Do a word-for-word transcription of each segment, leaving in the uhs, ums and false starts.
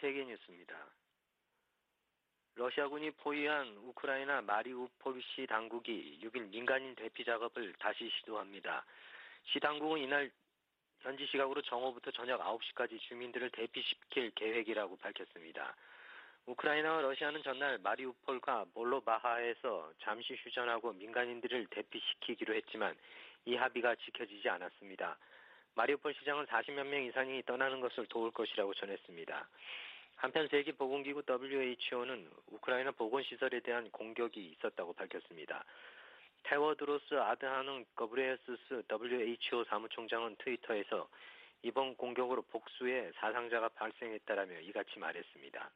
세계뉴스입니다. 러시아군이 포위한 우크라이나 마리우폴 시 당국이 육 일 민간인 대피 작업을 다시 시도합니다. 시 당국은 이날 현지 시각으로 정오부터 저녁 아홉 시까지 주민들을 대피시킬 계획이라고 밝혔습니다. 우크라이나와 러시아는 전날 마리우폴과 몰로바하에서 잠시 휴전하고 민간인들을 대피시키기로 했지만 이 합의가 지켜지지 않았습니다. 마리우폴 시장은 사십여 명 이상이 떠나는 것을 도울 것이라고 전했습니다. 한편 세계보건기구 더블유에이치오는 우크라이나 보건시설에 대한 공격이 있었다고 밝혔습니다. 테워드로스 아드하놈 거브레예수스 더블유에이치오 사무총장은 트위터에서 이번 공격으로 복수의 사상자가 발생했다라며 이같이 말했습니다.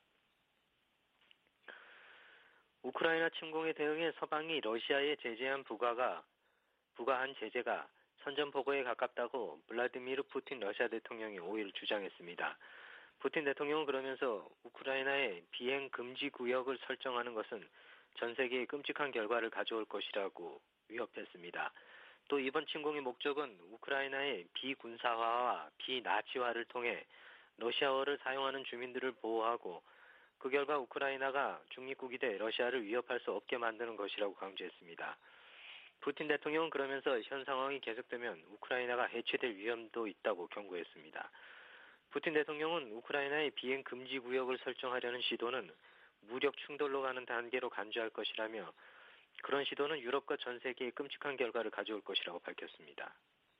우크라이나 침공에 대응해 서방이 러시아에 제재한 부과가 부과한 제재가 선전포고에 가깝다고 블라디미르 푸틴 러시아 대통령이 오 일 주장했습니다. 푸틴 대통령은 그러면서 우크라이나의 비행 금지 구역을 설정하는 것은 전 세계에 끔찍한 결과를 가져올 것이라고 위협했습니다. 또 이번 침공의 목적은 우크라이나의 비군사화와 비나치화를 통해 러시아어를 사용하는 주민들을 보호하고 그 결과 우크라이나가 중립국이 돼 러시아를 위협할 수 없게 만드는 것이라고 강조했습니다. 푸틴 대통령은 그러면서 현 상황이 계속되면 우크라이나가 해체될 위험도 있다고 경고했습니다. 푸틴 대통령은 우크라이나의 비행 금지 구역을 설정하려는 시도는 무력 충돌로 가는 단계로 간주할 것이라며 그런 시도는 유럽과 전 세계에 끔찍한 결과를 가져올 것이라고 밝혔습니다.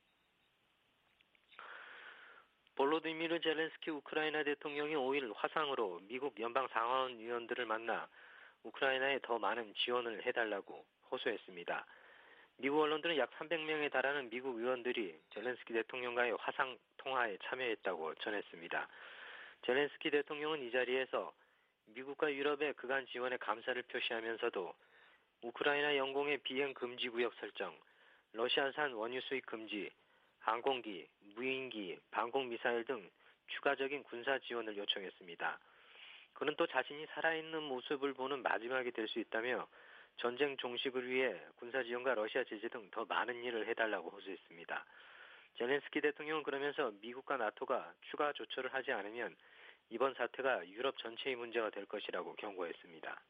볼로디미르 젤렌스키 우크라이나 대통령이 오 일 화상으로 미국 연방상하원 의원들을 만나 우크라이나에 더 많은 지원을 해달라고 호소했습니다. 미국 언론들은 약 삼백 명에 달하는 미국 의원들이 젤렌스키 대통령과의 화상 통화에 참여했다고 전했습니다. 젤렌스키 대통령은 이 자리에서 미국과 유럽의 그간 지원에 감사를 표시하면서도 우크라이나 영공의 비행 금지 구역 설정, 러시아산 원유 수입 금지, 항공기, 무인기, 방공 미사일 등 추가적인 군사 지원을 요청했습니다. 그는 또 자신이 살아있는 모습을 보는 마지막이 될 수 있다며 전쟁 종식을 위해 군사 지원과 러시아 제재 등 더 많은 일을 해달라고 호소했습니다. 젤렌스키 대통령은 그러면서 미국과 나토가 추가 조처를 하지 않으면 이번 사태가 유럽 전체의 문제가 될 것이라고 경고했습니다.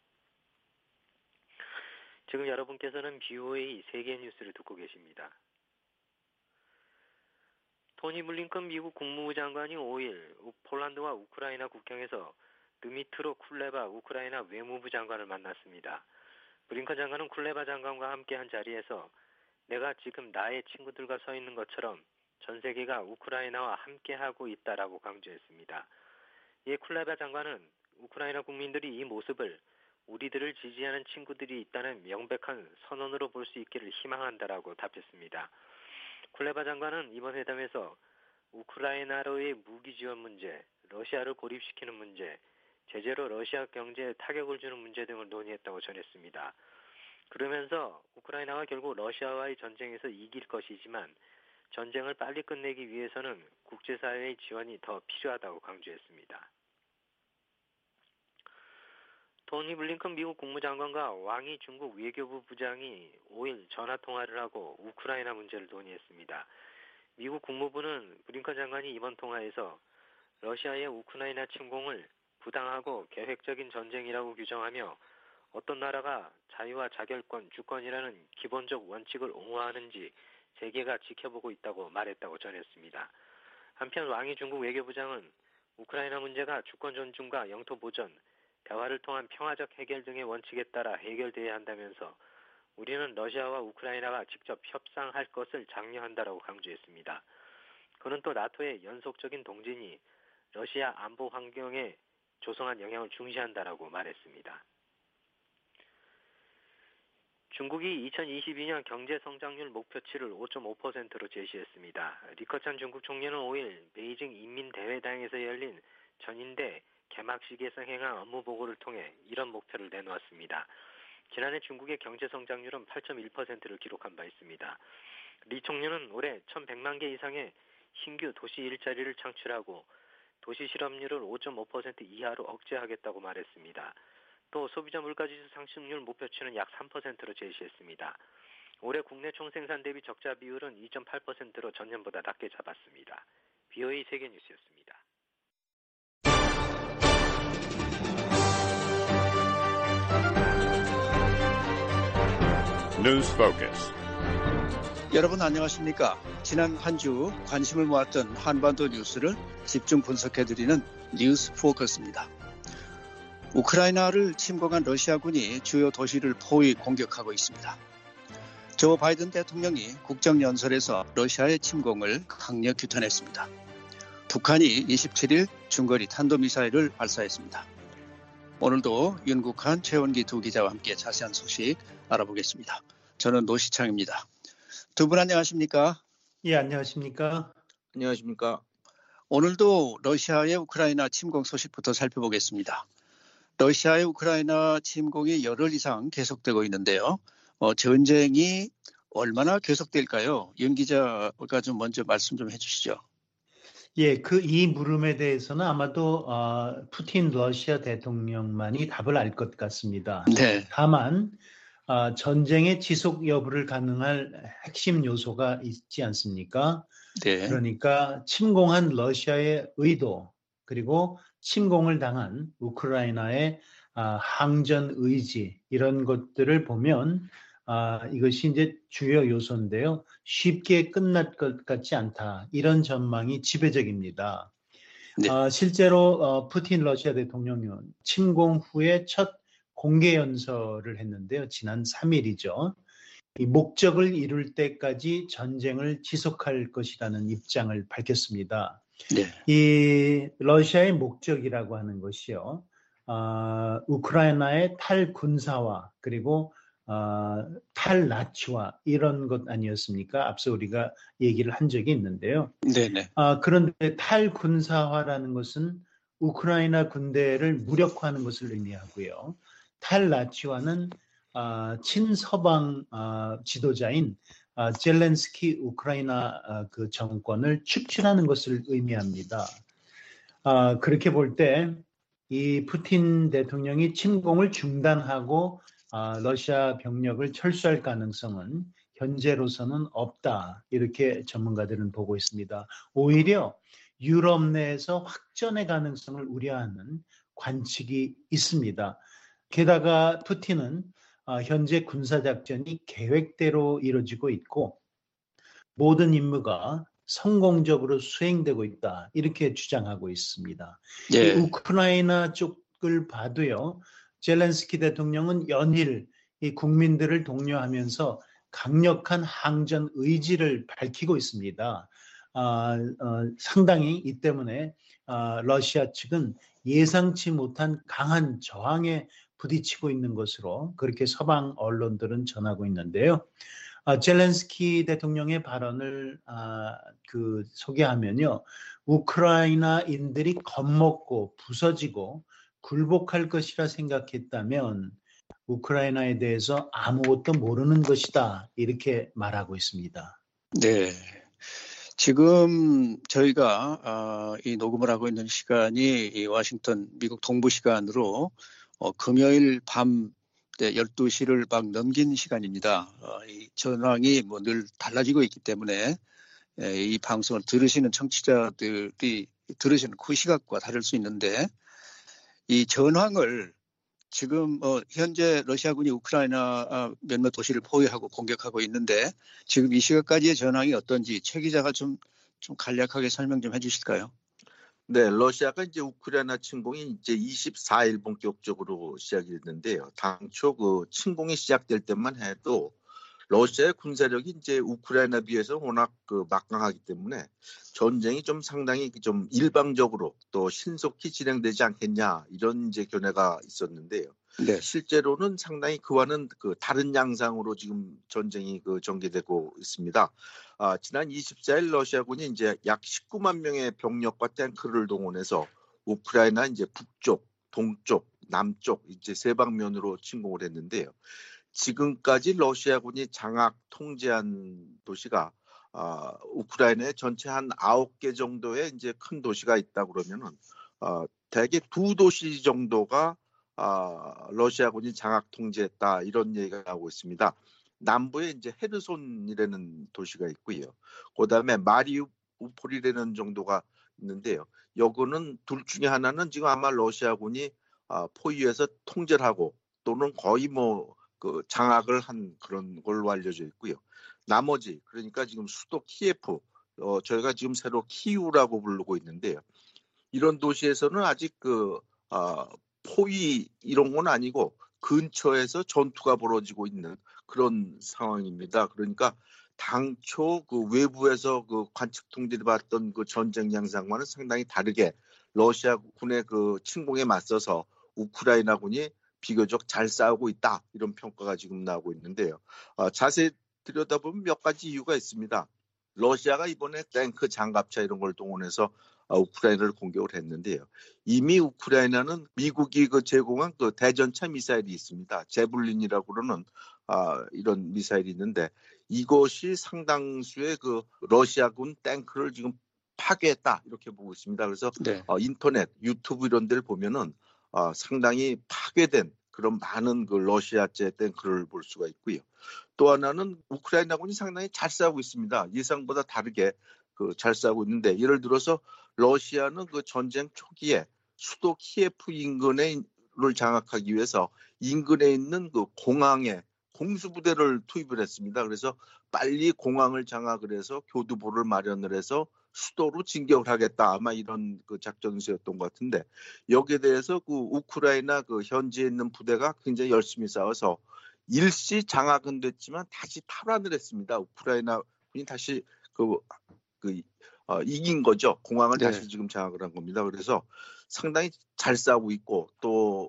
지금 여러분께서는 비오에이 세계뉴스를 듣고 계십니다. 토니 블링컨 미국 국무부 장관이 오 일 폴란드와 우크라이나 국경에서 드미트로 쿨레바 우크라이나 외무부 장관을 만났습니다. 블링컨 장관은 쿨레바 장관과 함께한 자리에서 내가 지금 나의 친구들과 서 있는 것처럼 전 세계가 우크라이나와 함께하고 있다라고 강조했습니다. 이에 쿨레바 장관은 우크라이나 국민들이 이 모습을 우리들을 지지하는 친구들이 있다는 명백한 선언으로 볼 수 있기를 희망한다라고 답했습니다. 쿨레바 장관은 이번 회담에서 우크라이나로의 무기 지원 문제, 러시아를 고립시키는 문제, 제재로 러시아 경제에 타격을 주는 문제 등을 논의했다고 전했습니다. 그러면서 우크라이나가 결국 러시아와의 전쟁에서 이길 것이지만 전쟁을 빨리 끝내기 위해서는 국제사회의 지원이 더 필요하다고 강조했습니다. 토니 블링컨 미국 국무장관과 왕이 중국 외교부 부장이 오 일 전화통화를 하고 우크라이나 문제를 논의했습니다. 미국 국무부는 블링컨 장관이 이번 통화에서 러시아의 우크라이나 침공을 부당하고 계획적인 전쟁이라고 규정하며 어떤 나라가 자유와 자결권, 주권이라는 기본적 원칙을 옹호하는지 세계가 지켜보고 있다고 말했다고 전했습니다. 한편 왕이 중국 외교부장은 우크라이나 문제가 주권 존중과 영토 보전, 대화를 통한 평화적 해결 등의 원칙에 따라 해결돼야 한다면서 우리는 러시아와 우크라이나가 직접 협상할 것을 장려한다라고 강조했습니다. 그는 또 나토의 연속적인 동진이 러시아 안보 환경에 조성한 영향을 중시한다라고 말했습니다. 중국이 이천이십이 년 경제 성장률 목표치를 오 점 오 퍼센트로 제시했습니다. 리커찬 중국 총리는 오 일 베이징 인민대회당에서 열린 전인대 개막식에서 행한 업무 보고를 통해 이런 목표를 내놓았습니다. 지난해 중국의 경제 성장률은 팔 점 일 퍼센트를 기록한 바 있습니다. 리 총리는 올해 천백만 개 이상의 신규 도시 일자리를 창출하고 도시 실업률을 오 점 오 퍼센트 이하로 억제하겠다고 말했습니다. 또 소비자 물가지수 상승률 목표치는 약 삼 퍼센트로 제시했습니다. 올해 국내 총생산 대비 적자 비율은 이 점 팔 퍼센트로 전년보다 낮게 잡았습니다. 비오에이 세계뉴스였습니다. News Focus. 여러분 안녕하십니까? 지난 한 주 관심을 모았던 한반도 뉴스를 집중 분석해드리는 뉴스 포커스입니다. 우크라이나를 침공한 러시아군이 주요 도시를 포위 공격하고 있습니다. 조 바이든 대통령이 국정연설에서 러시아의 침공을 강력 규탄했습니다. 북한이 이십칠 일 중거리 탄도미사일을 발사했습니다. 오늘도 윤국한, 최원기 두 기자와 함께 자세한 소식 알아보겠습니다. 저는 노시창입니다. 두 분 안녕하십니까? 예, 안녕하십니까? 안녕하십니까? 오늘도 러시아의 우크라이나 침공 소식부터 살펴보겠습니다. 러시아의 우크라이나 침공이 열흘 이상 계속되고 있는데요. 어, 전쟁이 얼마나 계속될까요? 윤 기자가 좀 먼저 말씀 좀 해주시죠. 예, 그 이 물음에 대해서는 아마도 어, 푸틴 러시아 대통령만이 답을 알 것 같습니다. 네. 다만 어, 전쟁의 지속 여부를 가능할 핵심 요소가 있지 않습니까? 네. 그러니까 침공한 러시아의 의도, 그리고 침공을 당한 우크라이나의 아, 항전 의지, 이런 것들을 보면 아, 이것이 이제 주요 요소인데요. 쉽게 끝날 것 같지 않다. 이런 전망이 지배적입니다. 네. 아, 실제로 어, 푸틴 러시아 대통령은 침공 후에 첫 공개 연설을 했는데요. 지난 삼 일이죠. 이 목적을 이룰 때까지 전쟁을 지속할 것이라는 입장을 밝혔습니다. 네. 이 러시아의 목적이라고 하는 것이요, 어, 우크라이나의 탈군사화 그리고 어, 탈나치화, 이런 것 아니었습니까? 앞서 우리가 얘기를 한 적이 있는데요. 네네. 어, 그런데 탈군사화라는 것은 우크라이나 군대를 무력화하는 것을 의미하고요. 탈나치화는 어, 친서방 어, 지도자인 어, 젤렌스키 우크라이나 어, 그 정권을 축출하는 것을 의미합니다. 어, 그렇게 볼 때 이 푸틴 대통령이 침공을 중단하고 어, 러시아 병력을 철수할 가능성은 현재로서는 없다, 이렇게 전문가들은 보고 있습니다. 오히려 유럽 내에서 확전의 가능성을 우려하는 관측이 있습니다. 게다가 푸틴은 현재 군사작전이 계획대로 이루어지고 있고 모든 임무가 성공적으로 수행되고 있다, 이렇게 주장하고 있습니다. 예. 이 우크라이나 쪽을 봐도요, 젤렌스키 대통령은 연일 이 국민들을 독려하면서 강력한 항전 의지를 밝히고 있습니다. 어, 어, 상당히 이 때문에 어, 러시아 측은 예상치 못한 강한 저항에 부딪히고 있는 것으로 그렇게 서방 언론들은 전하고 있는데요. 아, 젤렌스키 대통령의 발언을 아, 그 소개하면요, 우크라이나인들이 겁먹고 부서지고 굴복할 것이라 생각했다면 우크라이나에 대해서 아무것도 모르는 것이다, 이렇게 말하고 있습니다. 네. 지금 저희가 어, 이 녹음을 하고 있는 시간이 이 워싱턴 미국 동부 시간으로 어, 금요일 밤 네, 열두 시를 막 넘긴 시간입니다. 어, 이 전황이 뭐 늘 달라지고 있기 때문에 에, 이 방송을 들으시는 청취자들이 들으시는 그 시각과 다를 수 있는데, 이 전황을 지금 어, 현재 러시아군이 우크라이나 어, 몇몇 도시를 포위하고 공격하고 있는데, 지금 이 시각까지의 전황이 어떤지 최 기자가 좀, 좀 간략하게 설명 좀 해주실까요? 네, 러시아가 이제 우크라이나 침공이 이제 이십사 일 본격적으로 시작이 됐는데요. 당초 그 침공이 시작될 때만 해도 러시아의 군사력이 이제 우크라이나 비해서 워낙 그 막강하기 때문에 전쟁이 좀 상당히 좀 일방적으로 또 신속히 진행되지 않겠냐, 이런 이제 견해가 있었는데요. 네. 실제로는 상당히 그와는 그 다른 양상으로 지금 전쟁이 그 전개되고 있습니다. 아, 지난 이십사 일 러시아군이 이제 약 십구만 명의 병력과 탱크를 동원해서 우크라이나 이제 북쪽, 동쪽, 남쪽 이제 세 방면으로 침공을 했는데요. 지금까지 러시아군이 장악 통제한 도시가 아, 우크라이나의 전체 한 아홉 개 정도의 이제 큰 도시가 있다 그러면은 아, 대개 두 도시 정도가 아, 러시아군이 장악 통제했다, 이런 얘기가 나오고 있습니다. 남부에 이제 헤르손이라는 도시가 있고요. 그다음에 마리우폴이라는 정도가 있는데요. 여기는 둘 중에 하나는 지금 아마 러시아군이 아, 포위해서 통제를 하고 또는 거의 뭐 그 장악을 한 그런 걸로 알려져 있고요. 나머지 그러니까 지금 수도 키예프, 어, 저희가 지금 새로 키우라고 부르고 있는데요. 이런 도시에서는 아직 그 어, 포위 이런 건 아니고 근처에서 전투가 벌어지고 있는 그런 상황입니다. 그러니까 당초 그 외부에서 그 관측통들이 봤던 그 전쟁 양상과는 상당히 다르게 러시아 군의 그 침공에 맞서서 우크라이나군이 비교적 잘 싸우고 있다, 이런 평가가 지금 나오고 있는데요. 어, 자세히 들여다보면 몇 가지 이유가 있습니다. 러시아가 이번에 탱크, 장갑차 이런 걸 동원해서 우크라이나를 공격을 했는데요. 이미 우크라이나는 미국이 그 제공한 그 대전차 미사일이 있습니다. 제블린이라고 그러는 아, 이런 미사일이 있는데 이것이 상당수의 그 러시아군 탱크를 지금 파괴했다, 이렇게 보고 있습니다. 그래서 네. 어, 인터넷, 유튜브 이런 데를 보면은 어, 상당히 파괴된 그런 많은 그 러시아제 탱크를 볼 수가 있고요. 또 하나는 우크라이나군이 상당히 잘 싸우고 있습니다. 예상보다 다르게 그 잘 싸우고 있는데, 예를 들어서 러시아는 그 전쟁 초기에 수도 키예프 인근을 장악하기 위해서 인근에 있는 그 공항에 공수부대를 투입을 했습니다. 그래서 빨리 공항을 장악을 해서 교두보를 마련을 해서 수도로 진격을 하겠다, 아마 이런 그 작전이었던 것 같은데, 여기에 대해서 그 우크라이나 그 현지에 있는 부대가 굉장히 열심히 싸워서 일시 장악은 됐지만 다시 탈환을 했습니다. 우크라이나 군이 다시 그, 그 어, 이긴 거죠. 공항을 네. 다시 지금 장악을 한 겁니다. 그래서 상당히 잘 싸우고 있고, 또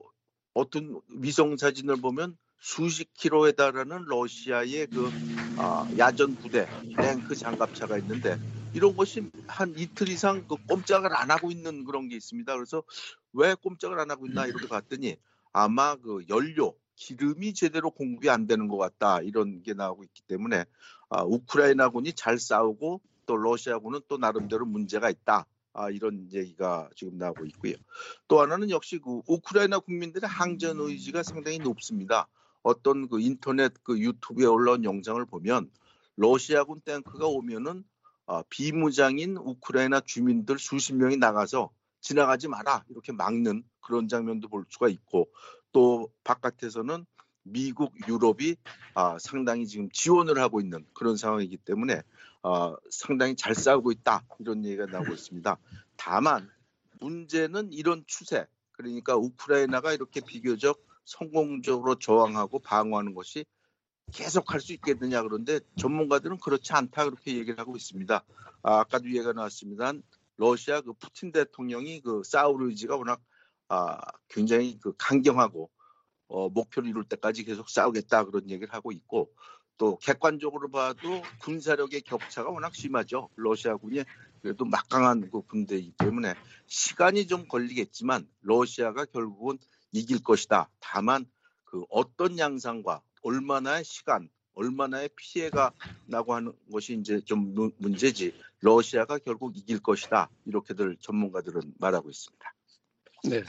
어떤 위성 사진을 보면 수십 킬로에 달하는 러시아의 그 어, 야전 부대, 탱크, 장갑차가 있는데 이런 것이 한 이틀 이상 그 꼼짝을 안 하고 있는 그런 게 있습니다. 그래서 왜 꼼짝을 안 하고 있나 이렇게 봤더니 아마 그 연료, 기름이 제대로 공급이 안 되는 것 같다, 이런 게 나오고 있기 때문에 아, 우크라이나군이 잘 싸우고 또 러시아군은 또 나름대로 문제가 있다, 아, 이런 얘기가 지금 나오고 있고요. 또 하나는 역시 그 우크라이나 국민들의 항전 의지가 상당히 높습니다. 어떤 그 인터넷 그 유튜브에 올라온 영상을 보면 러시아군 탱크가 오면은 아, 비무장인 우크라이나 주민들 수십 명이 나가서 지나가지 마라, 이렇게 막는 그런 장면도 볼 수가 있고, 또 바깥에서는 미국, 유럽이 아, 상당히 지금 지원을 하고 있는 그런 상황이기 때문에 아, 상당히 잘 싸우고 있다, 이런 얘기가 나오고 있습니다. 다만 문제는 이런 추세, 그러니까 우크라이나가 이렇게 비교적 성공적으로 저항하고 방어하는 것이 계속 할 수 있겠느냐, 그런데 전문가들은 그렇지 않다, 그렇게 얘기를 하고 있습니다. 아, 아까도 얘기가 나왔습니다. 러시아 그 푸틴 대통령이 그 싸울 의지가 워낙 아, 굉장히 그 강경하고 어, 목표를 이룰 때까지 계속 싸우겠다, 그런 얘기를 하고 있고, 또 객관적으로 봐도 군사력의 격차가 워낙 심하죠. 러시아군이 그래도 막강한 그 군대이기 때문에 시간이 좀 걸리겠지만 러시아가 결국은 이길 것이다. 다만 그 어떤 양상과 얼마나의 시간, 얼마나의 피해가 나고 하는 것이 이제 좀 문제지, 러시아가 결국 이길 것이다, 이렇게들 전문가들은 말하고 있습니다. 네.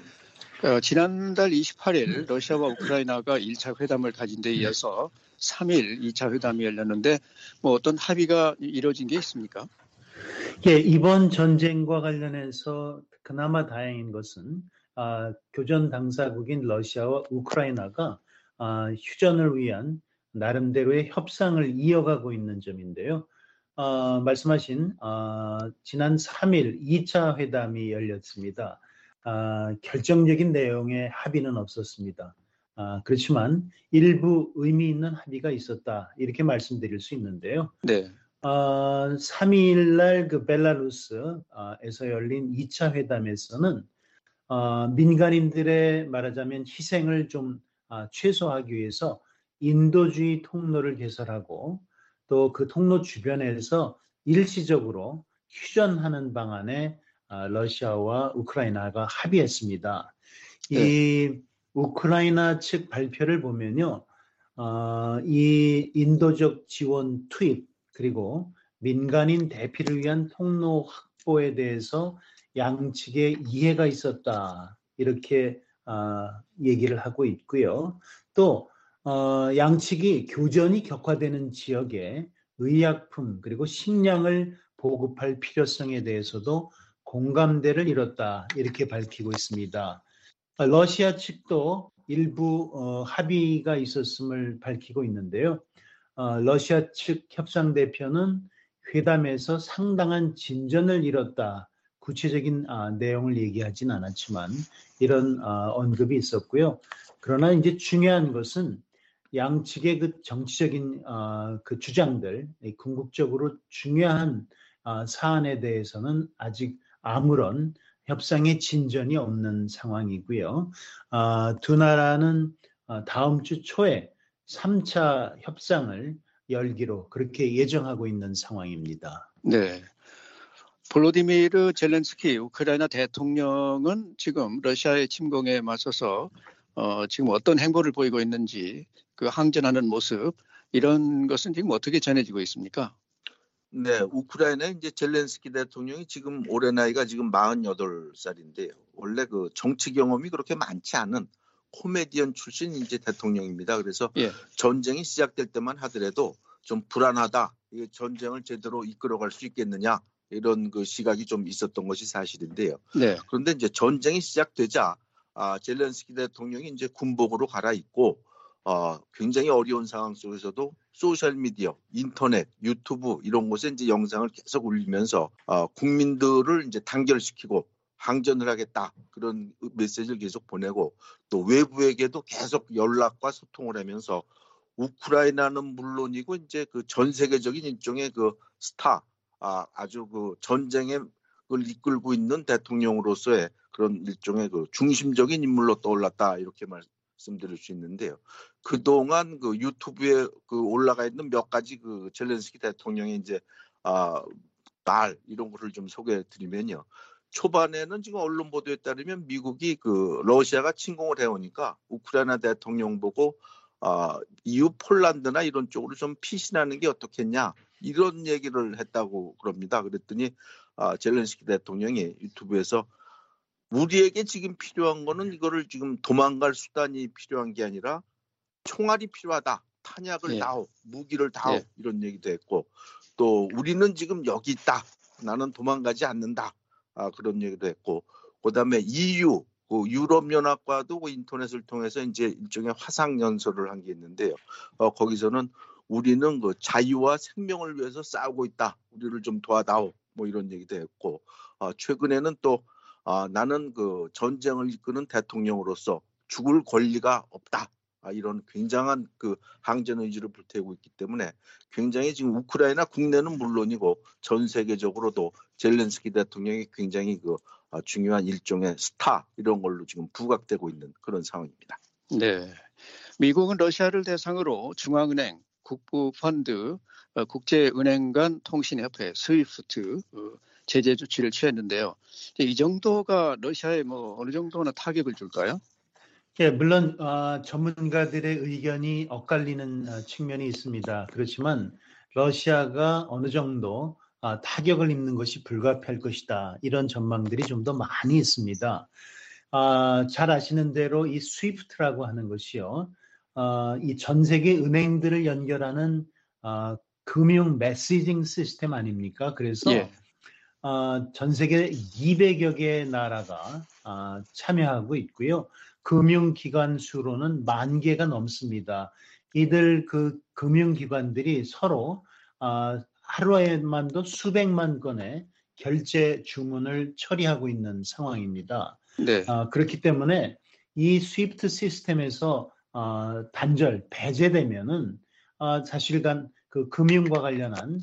어, 지난달 이십팔 일 러시아와 우크라이나가 일 차 회담을 가진 데 이어서 삼 일 이 차 회담이 열렸는데 뭐 어떤 합의가 이루어진 게 있습니까? 예, 이번 전쟁과 관련해서 그나마 다행인 것은 아, 교전 당사국인 러시아와 우크라이나가 아, 휴전을 위한 나름대로의 협상을 이어가고 있는 점인데요. 아, 말씀하신 아, 지난 삼 일 이 차 회담이 열렸습니다. 아, 결정적인 내용의 합의는 없었습니다. 아, 그렇지만 일부 의미 있는 합의가 있었다, 이렇게 말씀드릴 수 있는데요. 네. 어, 삼 일 날 그 벨라루스에서 열린 이 차 회담에서는 어, 민간인들의 말하자면 희생을 좀 아, 최소화하기 위해서 인도주의 통로를 개설하고 또 그 통로 주변에서 일시적으로 휴전하는 방안에 아, 러시아와 우크라이나가 합의했습니다. 이 네. 우크라이나 측 발표를 보면요, 어, 이 인도적 지원 투입 그리고 민간인 대피를 위한 통로 확보에 대해서 양측의 이해가 있었다, 이렇게 어, 얘기를 하고 있고요. 또 어, 양측이 교전이 격화되는 지역에 의약품 그리고 식량을 보급할 필요성에 대해서도 공감대를 이뤘다, 이렇게 밝히고 있습니다. 러시아 측도 일부 어, 합의가 있었음을 밝히고 있는데요. 어, 러시아 측 협상 대표는 회담에서 상당한 진전을 이뤘다. 구체적인 아, 내용을 얘기하진 않았지만 이런 아, 언급이 있었고요. 그러나 이제 중요한 것은 양측의 그 정치적인 아, 그 주장들, 궁극적으로 중요한 아, 사안에 대해서는 아직 아무런 협상의 진전이 없는 상황이고요. 아, 두 나라는 아, 다음 주 초에 삼 차 협상을 열기로 그렇게 예정하고 있는 상황입니다. 네. 볼로디미르 젤렌스키 우크라이나 대통령은 지금 러시아의 침공에 맞서서 어, 지금 어떤 행보를 보이고 있는지 그 항전하는 모습 이런 것은 지금 어떻게 전해지고 있습니까? 네, 우크라이나 이제 젤렌스키 대통령이 지금 올해 나이가 지금 마흔여덟 살인데요. 원래 그 정치 경험이 그렇게 많지 않은 코미디언 출신 이제 대통령입니다. 그래서 예. 전쟁이 시작될 때만 하더라도 좀 불안하다. 이 전쟁을 제대로 이끌어갈 수 있겠느냐 이런 그 시각이 좀 있었던 것이 사실인데요. 네. 그런데 이제 전쟁이 시작되자 아, 젤렌스키 대통령이 이제 군복으로 갈아입고 어, 굉장히 어려운 상황 속에서도 소셜미디어, 인터넷, 유튜브 이런 곳에 이제 영상을 계속 올리면서 어, 국민들을 이제 단결시키고 항전을 하겠다 그런 메시지를 계속 보내고 또 외부에게도 계속 연락과 소통을 하면서 우크라이나는 물론이고 이제 그 전 세계적인 일종의 그 스타, 아, 아주 그 전쟁에 그걸 이끌고 있는 대통령으로서의 그런 일종의 그 중심적인 인물로 떠올랐다 이렇게 말씀드릴 수 있는데요. 그동안 그 유튜브에 그 올라가 있는 몇 가지 그 젤렌스키 대통령의 이제 아, 말 이런 거를 좀 소개해 드리면요. 초반에는 지금 언론 보도에 따르면 미국이 그 러시아가 침공을 해오니까 우크라이나 대통령 보고 아, 이후 폴란드나 이런 쪽으로 좀 피신하는 게 어떻겠냐 이런 얘기를 했다고 그럽니다. 그랬더니 아, 젤렌스키 대통령이 유튜브에서 우리에게 지금 필요한 거는 이거를 지금 도망갈 수단이 필요한 게 아니라 총알이 필요하다. 탄약을 예. 다오, 무기를 다오 예. 이런 얘기도 했고 또 우리는 지금 여기 있다. 나는 도망가지 않는다. 아, 그런 얘기도 했고 그다음에 이유, 그 유럽연합과도 그 인터넷을 통해서 이제 일종의 화상 연설을 한 게 있는데요. 어, 거기서는 우리는 그 자유와 생명을 위해서 싸우고 있다. 우리를 좀 도와다오. 뭐 이런 얘기도 했고 어, 최근에는 또 아, 나는 그 전쟁을 이끄는 대통령으로서 죽을 권리가 없다. 아, 이런 굉장한 그 항전 의지를 불태우고 있기 때문에 굉장히 지금 우크라이나 국내는 물론이고 전 세계적으로도 젤렌스키 대통령이 굉장히 그 아, 중요한 일종의 스타 이런 걸로 지금 부각되고 있는 그런 상황입니다. 네. 미국은 러시아를 대상으로 중앙은행, 국부펀드, 어, 국제은행 간 통신협회, 스위프트 어, 제재 조치를 취했는데요. 이 정도가 러시아에 뭐 어느 정도나 타격을 줄까요? 예, 물론 어, 전문가들의 의견이 엇갈리는 어, 측면이 있습니다. 그렇지만 러시아가 어느 정도 어, 타격을 입는 것이 불가피할 것이다. 이런 전망들이 좀 더 많이 있습니다. 아, 잘 아시는 대로 이 스위프트라고 하는 것이요. 어, 이 전 세계 은행들을 연결하는 어, 금융 메시징 시스템 아닙니까? 그래서 예. 어, 전 세계 이백여 개의 나라가 어, 참여하고 있고요. 금융기관 수로는 만 개가 넘습니다. 이들 그 금융기관들이 서로 어, 하루에만도 수백만 건의 결제 주문을 처리하고 있는 상황입니다. 네. 어, 그렇기 때문에 이 스위프트 시스템에서 어, 단절, 배제되면은 어, 사실간 그 금융과 관련한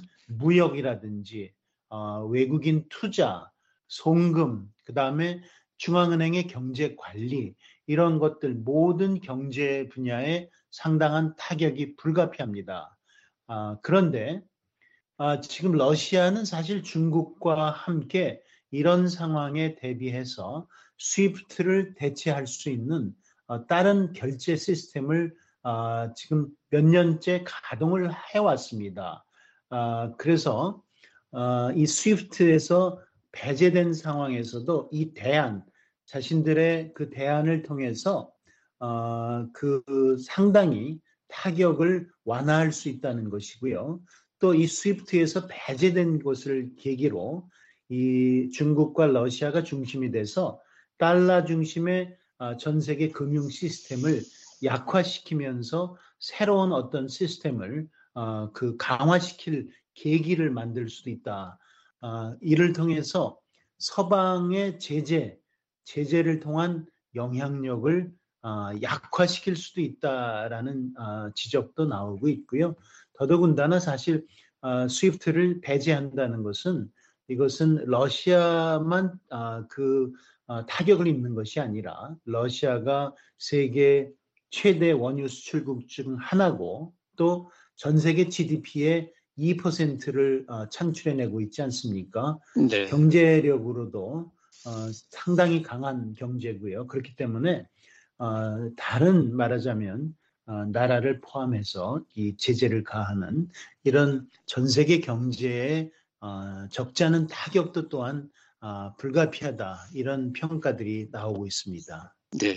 무역이라든지 어, 외국인 투자, 송금, 그 다음에 중앙은행의 경제 관리 이런 것들 모든 경제 분야에 상당한 타격이 불가피합니다. 아, 그런데 아, 지금 러시아는 사실 중국과 함께 이런 상황에 대비해서 스위프트를 대체할 수 있는 어, 다른 결제 시스템을 어, 지금 몇 년째 가동을 해왔습니다. 어, 그래서 어, 이 스위프트에서 배제된 상황에서도 이 대안, 자신들의 그 대안을 통해서 어, 그 상당히 타격을 완화할 수 있다는 것이고요. 또 이 스위프트에서 배제된 것을 계기로 이 중국과 러시아가 중심이 돼서 달러 중심의 아, 전 세계 금융 시스템을 약화시키면서 새로운 어떤 시스템을 어, 그 강화시킬 계기를 만들 수도 있다. 어, 이를 통해서 서방의 제재, 제재를 통한 영향력을 어, 약화시킬 수도 있다라는 어, 지적도 나오고 있고요. 더더군다나 사실 어, 스위프트를 배제한다는 것은 이것은 러시아만 어, 그 어, 타격을 입는 것이 아니라 러시아가 세계 최대 원유 수출국 중 하나고 또 전 세계 지디피의 이 퍼센트를 어, 창출해내고 있지 않습니까? 네. 경제력으로도 어, 상당히 강한 경제고요. 그렇기 때문에 어, 다른 말하자면 어, 나라를 포함해서 이 제재를 가하는 이런 전 세계 경제에 어, 적지 않은 타격도 또한 어, 불가피하다 이런 평가들이 나오고 있습니다. 네.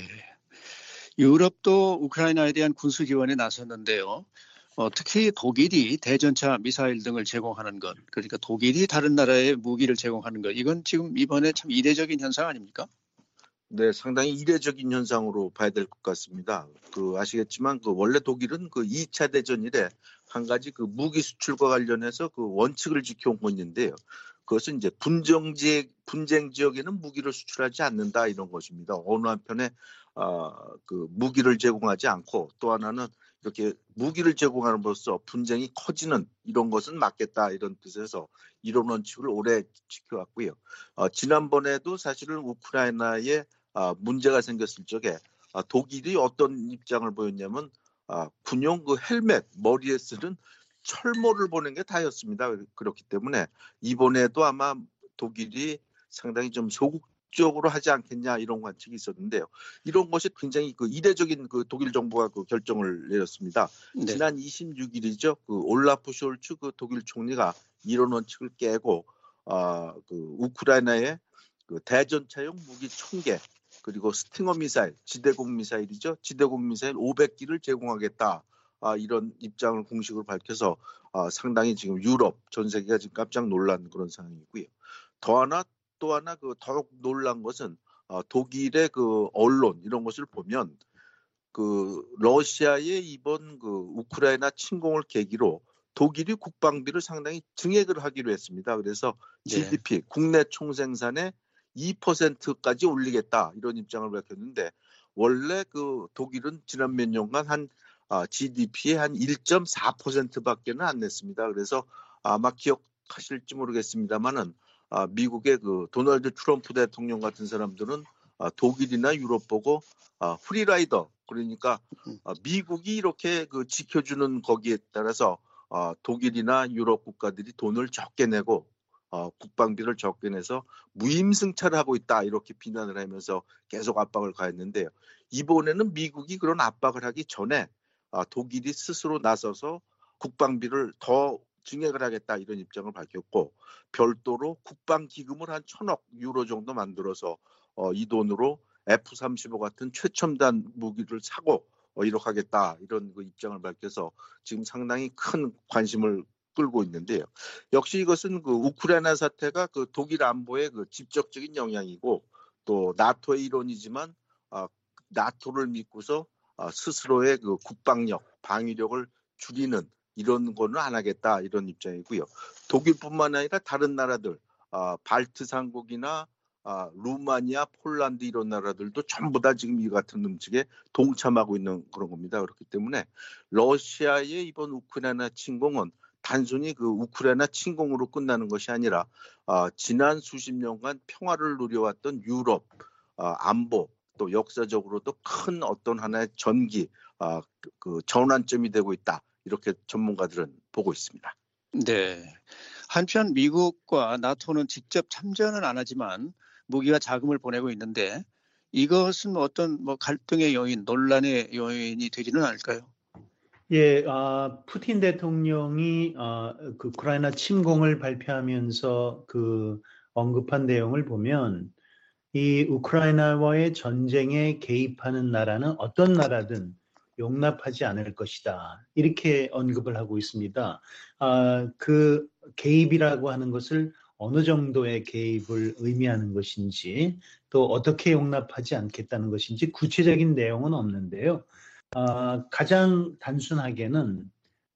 유럽도 우크라이나에 대한 군수 지원에 나섰는데요. 어, 특히 독일이 대전차 미사일 등을 제공하는 것, 그러니까 독일이 다른 나라에 무기를 제공하는 것, 이건 지금 이번에 참 이례적인 현상 아닙니까? 네, 상당히 이례적인 현상으로 봐야 될 것 같습니다. 그 아시겠지만 그 원래 독일은 그 이 차 대전 이래 한 가지 그 무기 수출과 관련해서 그 원칙을 지켜온 거 있는데요. 그것은 이제 분쟁 지역 분쟁 지역에는 무기를 수출하지 않는다 이런 것입니다. 어느 한편에 아, 그 무기를 제공하지 않고 또 하나는 이렇게 무기를 제공함으로써 분쟁이 커지는 이런 것은 막겠다 이런 뜻에서 이런 원칙을 오래 지켜왔고요. 어, 지난번에도 사실은 우크라이나에 아, 문제가 생겼을 적에 아, 독일이 어떤 입장을 보였냐면 아, 군용 그 헬멧 머리에 쓰는 철모를 보낸 게 다였습니다. 그렇기 때문에 이번에도 아마 독일이 상당히 좀 소극적으로 하지 않겠냐 이런 관측이 있었는데요. 이런 것이 굉장히 그 이례적인 그 독일 정부가 그 결정을 내렸습니다. 네. 지난 이십육 일이죠. 그 올라프 숄츠 그 독일 총리가 이런 원칙을 깨고 아, 그 우크라이나에 그 대전차용 무기 천 개 그리고 스팅어 미사일, 지대공 미사일이죠. 지대공 미사일 오백 기를 제공하겠다. 아, 이런 입장을 공식으로 밝혀서 아, 상당히 지금 유럽 전 세계가 지금 깜짝 놀란 그런 상황이고요. 더 하나 또 하나 그 더욱 놀란 것은 아, 독일의 그 언론 이런 것을 보면 그 러시아의 이번 그 우크라이나 침공을 계기로 독일이 국방비를 상당히 증액을 하기로 했습니다. 그래서 네. 지디피 국내 총생산의 이 퍼센트까지 올리겠다 이런 입장을 밝혔는데 원래 그 독일은 지난 몇 년간 한 아, 지디피의 한 일 점 사 퍼센트밖에는 안 냈습니다. 그래서 아마 기억하실지 모르겠습니다만은 아, 미국의 그 도널드 트럼프 대통령 같은 사람들은 아, 독일이나 유럽 보고 아, 프리라이더 그러니까 아, 미국이 이렇게 그 지켜주는 거기에 따라서 아, 독일이나 유럽 국가들이 돈을 적게 내고 어, 국방비를 적게 내서 무임승차를 하고 있다 이렇게 비난을 하면서 계속 압박을 가했는데요. 이번에는 미국이 그런 압박을 하기 전에 아, 독일이 스스로 나서서 국방비를 더 증액을 하겠다 이런 입장을 밝혔고 별도로 국방기금을 한 천억 유로 정도 만들어서 어, 이 돈으로 에프 삼십오 같은 최첨단 무기를 사고 어, 이렇게 하겠다 이런 그 입장을 밝혀서 지금 상당히 큰 관심을 끌고 있는데요. 역시 이것은 그 우크라이나 사태가 그 독일 안보에 그 직접적인 영향이고 또 나토의 일원이지만 아, 나토를 믿고서 아, 스스로의 그 국방력, 방위력을 줄이는 이런 거는 안 하겠다 이런 입장이고요. 독일뿐만 아니라 다른 나라들, 아, 발트 삼국이나 아, 루마니아, 폴란드 이런 나라들도 전부 다 지금 이 같은 음식에 동참하고 있는 그런 겁니다. 그렇기 때문에 러시아의 이번 우크라이나 침공은 단순히 그 우크라이나 침공으로 끝나는 것이 아니라 아, 지난 수십 년간 평화를 누려왔던 유럽 아, 안보 또 역사적으로도 큰 어떤 하나의 전기 아, 그, 그 전환점이 되고 있다 이렇게 전문가들은 보고 있습니다. 네. 한편 미국과 나토는 직접 참전은 안 하지만 무기와 자금을 보내고 있는데 이것은 어떤 뭐 갈등의 요인, 논란의 요인이 되지는 않을까요? 예, 아, 푸틴 대통령이 아, 그 우크라이나 침공을 발표하면서 그 언급한 내용을 보면 이 우크라이나와의 전쟁에 개입하는 나라는 어떤 나라든 용납하지 않을 것이다. 이렇게 언급을 하고 있습니다. 아, 그 개입이라고 하는 것을 어느 정도의 개입을 의미하는 것인지 또 어떻게 용납하지 않겠다는 것인지 구체적인 내용은 없는데요. 어, 가장 단순하게는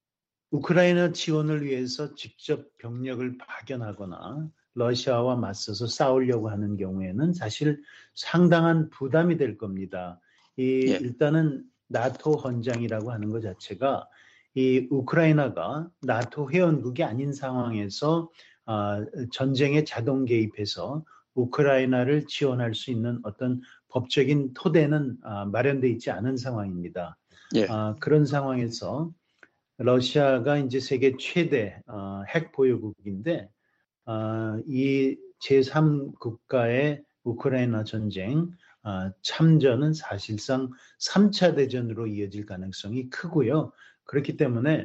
우크라이나 지원을 위해서 직접 병력을 파견하거나 러시아와 맞서서 싸우려고 하는 경우에는 사실 상당한 부담이 될 겁니다. 이 예. 일단은 나토 헌장이라고 하는 것 자체가 이 우크라이나가 나토 회원국이 아닌 상황에서 아, 전쟁에 자동 개입해서 우크라이나를 지원할 수 있는 어떤 법적인 토대는 아, 마련돼 있지 않은 상황입니다. 예. 아, 그런 상황에서 러시아가 이제 세계 최대 어, 핵 보유국인데 어, 이 제삼 국가의 우크라이나 전쟁 어, 참전은 사실상 삼 차 대전으로 이어질 가능성이 크고요. 그렇기 때문에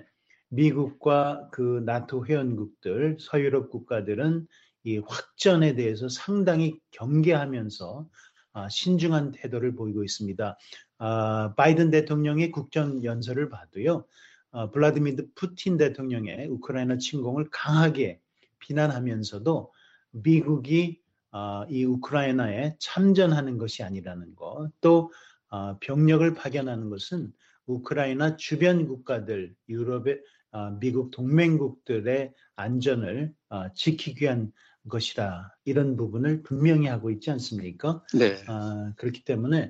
미국과 그 나토 회원국들, 서유럽 국가들은 이 확전에 대해서 상당히 경계하면서 아, 신중한 태도를 보이고 있습니다. 아, 바이든 대통령의 국정 연설을 봐도요. 어, 블라디미르 푸틴 대통령의 우크라이나 침공을 강하게 비난하면서도 미국이 어, 이 우크라이나에 참전하는 것이 아니라는 것, 또 어, 병력을 파견하는 것은 우크라이나 주변 국가들, 유럽의 어, 미국 동맹국들의 안전을 어, 지키기 위한 것이다. 이런 부분을 분명히 하고 있지 않습니까? 네. 어, 그렇기 때문에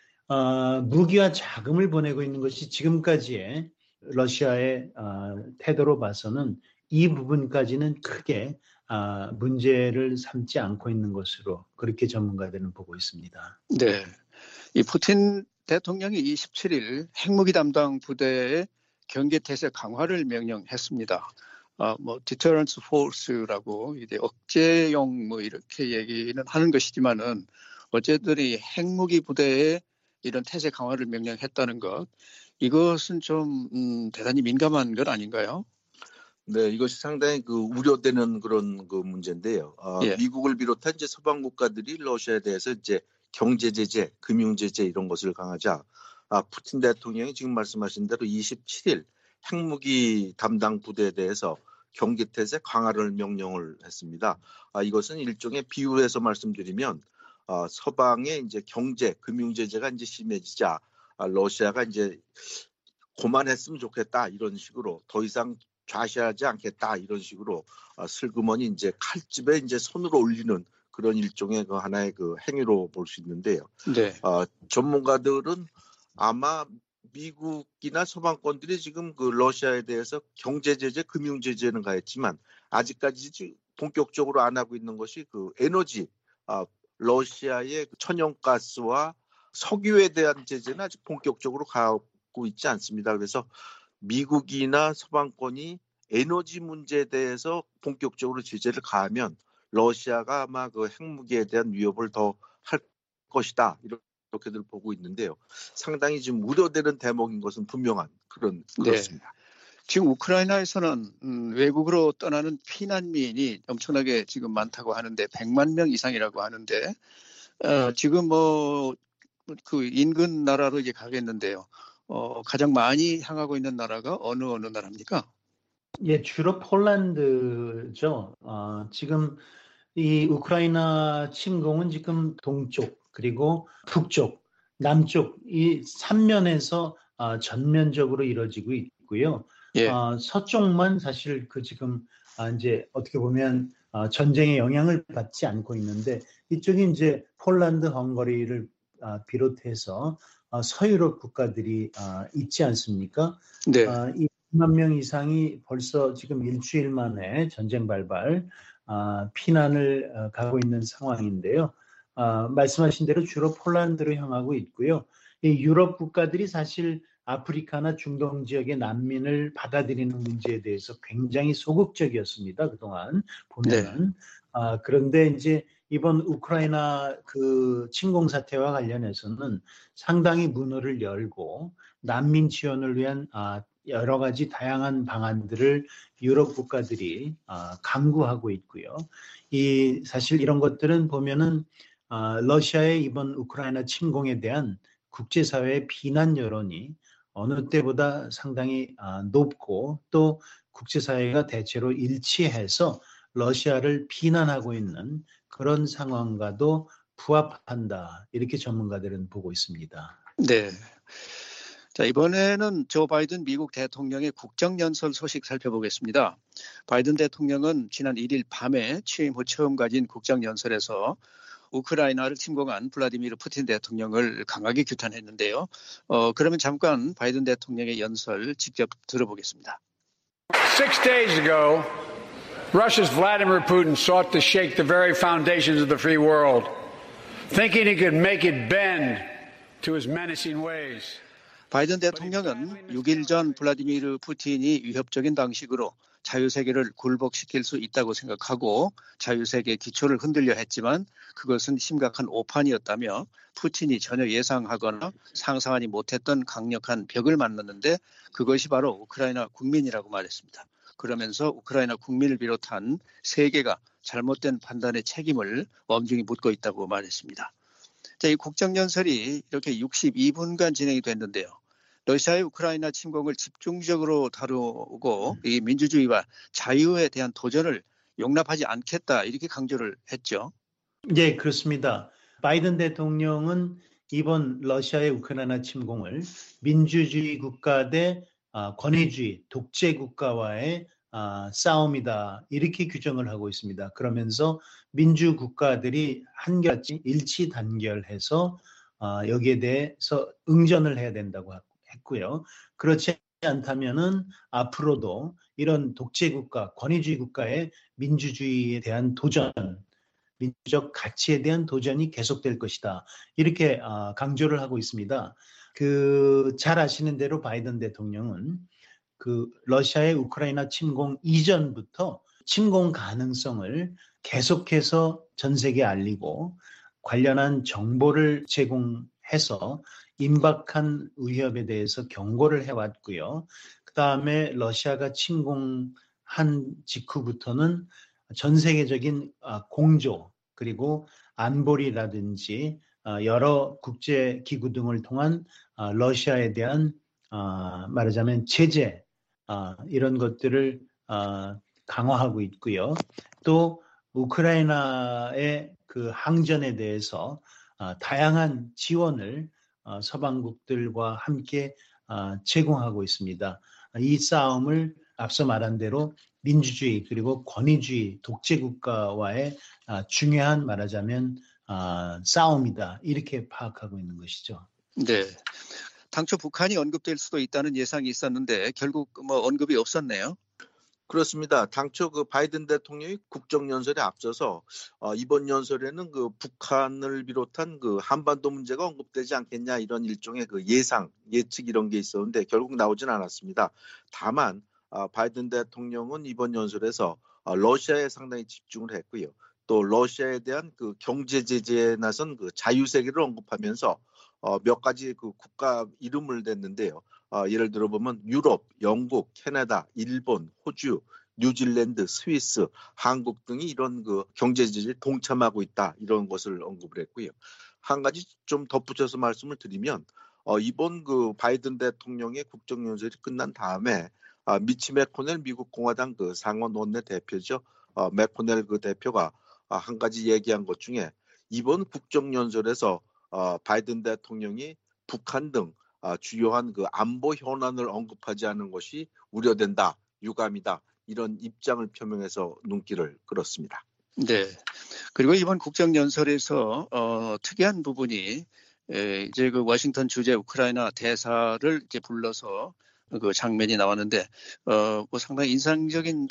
어, 무기와 자금을 보내고 있는 것이 지금까지의 러시아의 어, 태도로 봐서는 이 부분까지는 크게 어, 문제를 삼지 않고 있는 것으로 그렇게 전문가들은 보고 있습니다. 네. 이 푸틴 대통령이 이십칠 일 핵무기 담당 부대의 경계태세 강화를 명령했습니다. 어, 뭐 deterrence force라고 이제 억제용 뭐 이렇게 얘기는 하는 것이지만은 어쨌든 이 핵무기 부대의 이런 태세 강화를 명령했다는 것, 이것은 좀 음, 대단히 민감한 것 아닌가요? 네, 이것이 상당히 그 우려되는 그런 그 문제인데요. 아, 예. 미국을 비롯한 이제 서방 국가들이 러시아에 대해서 이제 경제 제재, 금융 제재 이런 것을 강하자, 아, 푸틴 대통령이 지금 말씀하신 대로 이십칠 일 핵무기 담당 부대에 대해서 경계태세 강화를 명령을 했습니다. 아, 이것은 일종의 비유해서 말씀드리면, 아, 서방의 이제 경제, 금융 제재가 이제 심해지자, 아, 러시아가 이제 그만했으면 좋겠다 이런 식으로 더 이상 좌시하지 않겠다 이런 식으로 어, 슬그머니 이제 칼집에 이제 손으로 올리는 그런 일종의 그 하나의 그 행위로 볼 수 있는데요. 네. 어, 전문가들은 아마 미국이나 서방권들이 지금 그 러시아에 대해서 경제 제재, 금융 제재는 가했지만 아직까지 본격적으로 안 하고 있는 것이 그 에너지, 어, 러시아의 천연가스와 석유에 대한 제재는 아직 본격적으로 가고 있지 않습니다. 그래서 미국이나 서방권이 에너지 문제에 대해서 본격적으로 제재를 가하면 러시아가 아마 그 핵무기에 대한 위협을 더 할 것이다 이렇게들 보고 있는데요. 상당히 지금 우려되는 대목인 것은 분명한 그런 그렇습니다. 네. 지금 우크라이나에서는 음, 외국으로 떠나는 피난민이 엄청나게 지금 많다고 하는데 백만 명 이상이라고 하는데 어, 지금 뭐 그 인근 나라로 이제 가겠는데요. 어, 가장 많이 향하고 있는 나라가 어느 어느 나라입니까? 예, 주로 폴란드죠. 어, 지금 이 우크라이나 침공은 지금 동쪽 그리고 북쪽, 남쪽 이 삼면에서 어, 전면적으로 이루어지고 있고요. 예. 어, 서쪽만 사실 그 지금 아, 이제 어떻게 보면 어, 전쟁의 영향을 받지 않고 있는데 이쪽이 이제 폴란드, 헝가리를 어, 비롯해서 어, 서유럽 국가들이 어, 있지 않습니까? 네. 어, 이 백만 명 이상이 벌써 지금 일주일 만에 전쟁 발발 아, 피난을 어, 가고 있는 상황인데요. 아, 말씀하신 대로 주로 폴란드로 향하고 있고요. 이 유럽 국가들이 사실 아프리카나 중동 지역의 난민을 받아들이는 문제에 대해서 굉장히 소극적이었습니다. 그동안 보면은. 네. 아, 그런데 이제 이번 우크라이나 그 침공 사태와 관련해서는 상당히 문호를 열고 난민 지원을 위한 아, 여러 가지 다양한 방안들을 유럽 국가들이 아, 강구하고 있고요. 이 사실 이런 것들은 보면은 아, 러시아의 이번 우크라이나 침공에 대한 국제사회의 비난 여론이 어느 때보다 상당히 아, 높고 또 국제사회가 대체로 일치해서 러시아를 비난하고 있는 그런 상황과도 부합한다. 이렇게 전문가들은 보고 있습니다. 네. 자, 이번에는 조 바이든 미국 대통령의 국정연설 소식 살펴보겠습니다. 바이든 대통령은 지난 일 일 밤에 취임 후 처음 가진 국정연설에서 우크라이나를 침공한 블라디미르 푸틴 대통령을 강하게 규탄했는데요. 어, 그러면 잠깐 바이든 대통령의 연설 직접 들어보겠습니다. Six days ago, Russia's Vladimir Putin sought to shake the very foundations of the free world, thinking he could make it bend to his menacing ways. 바이든 대통령은 육 일 전 블라디미르 푸틴이 위협적인 방식으로 자유세계를 굴복시킬 수 있다고 생각하고 자유세계의 기초를 흔들려 했지만 그것은 심각한 오판이었다며 푸틴이 전혀 예상하거나 상상하지 못했던 강력한 벽을 만났는데 그것이 바로 우크라이나 국민이라고 말했습니다. 그러면서 우크라이나 국민을 비롯한 세계가 잘못된 판단의 책임을 엄중히 묻고 있다고 말했습니다. 자, 이 국정연설이 이렇게 육십이 분간 진행이 됐는데요. 러시아의 우크라이나 침공을 집중적으로 다루고 이 민주주의와 자유에 대한 도전을 용납하지 않겠다 이렇게 강조를 했죠. 네, 그렇습니다. 바이든 대통령은 이번 러시아의 우크라이나 침공을 민주주의 국가 대 권위주의, 독재 국가와의 싸움이다 이렇게 규정을 하고 있습니다. 그러면서 민주 국가들이 한결같이 일치 단결해서 여기에 대해서 응전을 해야 된다고 했고요. 그렇지 않다면은 앞으로도 이런 독재 국가, 권위주의 국가의 민주주의에 대한 도전, 민주적 가치에 대한 도전이 계속될 것이다. 이렇게 강조를 하고 있습니다. 그 잘 아시는 대로 바이든 대통령은 그 러시아의 우크라이나 침공 이전부터 침공 가능성을 계속해서 전 세계에 알리고 관련한 정보를 제공해서 임박한 위협에 대해서 경고를 해왔고요. 그 다음에 러시아가 침공한 직후부터는 전 세계적인 공조 그리고 안보리라든지 여러 국제기구 등을 통한 러시아에 대한 말하자면 제재 이런 것들을 강화하고 있고요. 또 우크라이나의 그 항전에 대해서 다양한 지원을 서방국들과 함께 제공하고 있습니다. 이 싸움을 앞서 말한 대로 민주주의 그리고 권위주의 독재국가와의 중요한 말하자면 싸움이다 이렇게 파악하고 있는 것이죠. 네, 당초 북한이 언급될 수도 있다는 예상이 있었는데 결국 뭐 언급이 없었네요. 그렇습니다. 당초 그 바이든 대통령이 국정연설에 앞서서 어, 이번 연설에는 그 북한을 비롯한 그 한반도 문제가 언급되지 않겠냐 이런 일종의 그 예상, 예측 이런 게 있었는데 결국 나오진 않았습니다. 다만 어, 바이든 대통령은 이번 연설에서 어, 러시아에 상당히 집중을 했고요. 또 러시아에 대한 그 경제 제재에 나선 그 자유세계를 언급하면서 어, 몇 가지 그 국가 이름을 댔는데요. 어, 예를 들어 보면 유럽, 영국, 캐나다, 일본, 호주, 뉴질랜드, 스위스, 한국 등이 이런 그 경제 제재에 동참하고 있다 이런 것을 언급을 했고요. 한 가지 좀 덧붙여서 말씀을 드리면 어, 이번 그 바이든 대통령의 국정연설이 끝난 다음에 어, 미치 맥코넬 미국 공화당 그 상원 원내 대표죠. 어, 맥코넬 그 대표가 어, 한 가지 얘기한 것 중에 이번 국정연설에서 어, 바이든 대통령이 북한 등 어, 주요한 그 안보 현안을 언급하지 않은 것이 우려된다, 유감이다 이런 입장을 표명해서 눈길을 끌었습니다. 네. 그리고 이번 국정연설에서 어, 특이한 부분이 에, 이제 그 워싱턴 주재 우크라이나 대사를 이제 불러서 그 장면이 나왔는데 어, 뭐 상당히 인상적인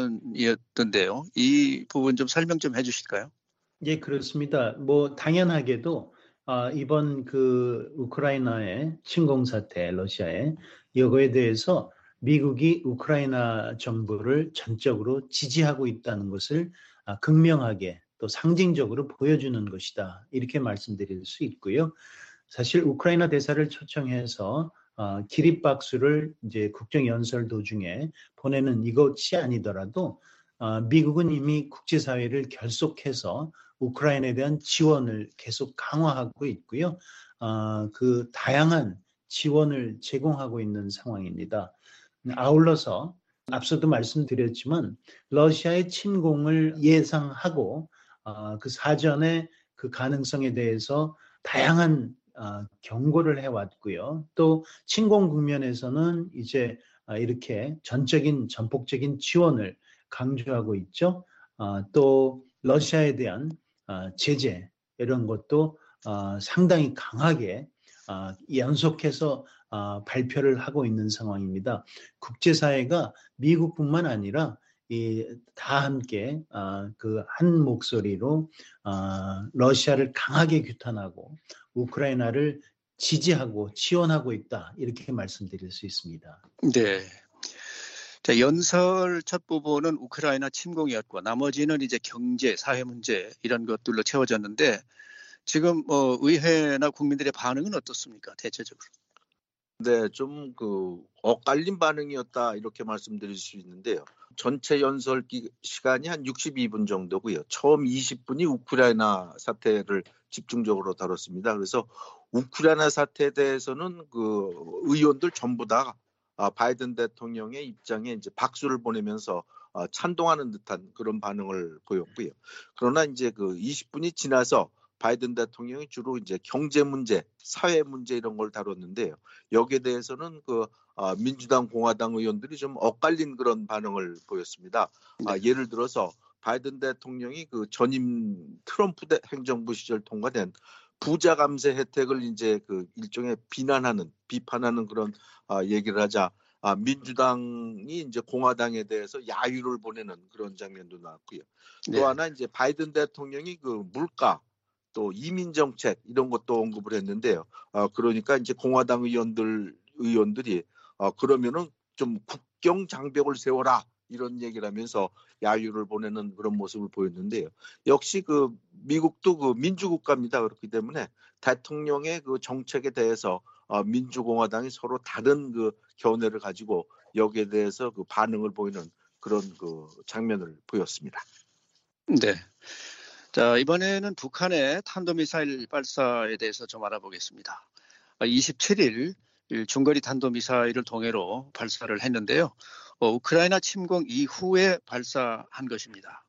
장면이었던데요. 이 부분 좀 설명 좀 해주실까요? 예, 그렇습니다. 뭐 당연하게도 아, 이번 그 우크라이나의 침공 사태, 러시아의 이거에 대해서 미국이 우크라이나 정부를 전적으로 지지하고 있다는 것을 아, 극명하게 또 상징적으로 보여주는 것이다. 이렇게 말씀드릴 수 있고요. 사실 우크라이나 대사를 초청해서 어, 기립박수를 이제 국정연설 도중에 보내는 이것이 아니더라도 어, 미국은 이미 국제사회를 결속해서 우크라이나에 대한 지원을 계속 강화하고 있고요. 어, 그 다양한 지원을 제공하고 있는 상황입니다. 아울러서 앞서도 말씀드렸지만 러시아의 침공을 예상하고 어, 그 사전에 그 가능성에 대해서 다양한 어, 경고를 해왔고요. 또 침공 국면에서는 이제 어, 이렇게 전적인 전폭적인 지원을 강조하고 있죠. 어, 또 러시아에 대한 어, 제재 이런 것도 어, 상당히 강하게 어, 연속해서 어, 발표를 하고 있는 상황입니다. 국제사회가 미국뿐만 아니라 이 다 함께 어, 그 한 목소리로 어, 러시아를 강하게 규탄하고 우크라이나를 지지하고 지원하고 있다 이렇게 말씀드릴 수 있습니다. 네. 자, 연설 첫 부분은 우크라이나 침공이었고 나머지는 이제 경제, 사회 문제 이런 것들로 채워졌는데 지금 뭐 의회나 국민들의 반응은 어떻습니까? 대체적으로. 네, 좀 그 엇갈린 반응이었다 이렇게 말씀드릴 수 있는데요. 전체 연설 기, 시간이 한 육십이 분 정도고요. 처음 이십 분이 우크라이나 사태를 집중적으로 다뤘습니다. 그래서 우크라이나 사태에 대해서는 그 의원들 전부 다 바이든 대통령의 입장에 이제 박수를 보내면서 찬동하는 듯한 그런 반응을 보였고요. 그러나 이제 그 이십 분이 지나서 바이든 대통령이 주로 이제 경제 문제, 사회 문제 이런 걸 다뤘는데요. 여기에 대해서는 그 어, 민주당, 공화당 의원들이 좀 엇갈린 그런 반응을 보였습니다. 네. 아, 예를 들어서 바이든 대통령이 그 전임 트럼프 대, 행정부 시절 통과된 부자 감세 혜택을 이제 그 일종의 비난하는, 비판하는 그런 아, 얘기를 하자. 아, 민주당이 이제 공화당에 대해서 야유를 보내는 그런 장면도 나왔고요. 네. 또 하나 이제 바이든 대통령이 그 물가 또 이민 정책 이런 것도 언급을 했는데요. 어, 그러니까 이제 공화당 의원들 의원들이 어, 그러면은 좀 국경 장벽을 세워라 이런 얘기를 하면서 야유를 보내는 그런 모습을 보였는데요. 역시 그 미국도 그 민주국가입니다. 그렇기 때문에 대통령의 그 정책에 대해서 어, 민주공화당이 서로 다른 그 견해를 가지고 여기에 대해서 그 반응을 보이는 그런 그 장면을 보였습니다. 네. 자, 이번에는 북한의 탄도미사일 발사에 대해서 좀 알아보겠습니다. 이십칠 일 중거리 탄도미사일을 동해로 발사를 했는데요. 어, 우크라이나 침공 이후에 발사한 것입니다.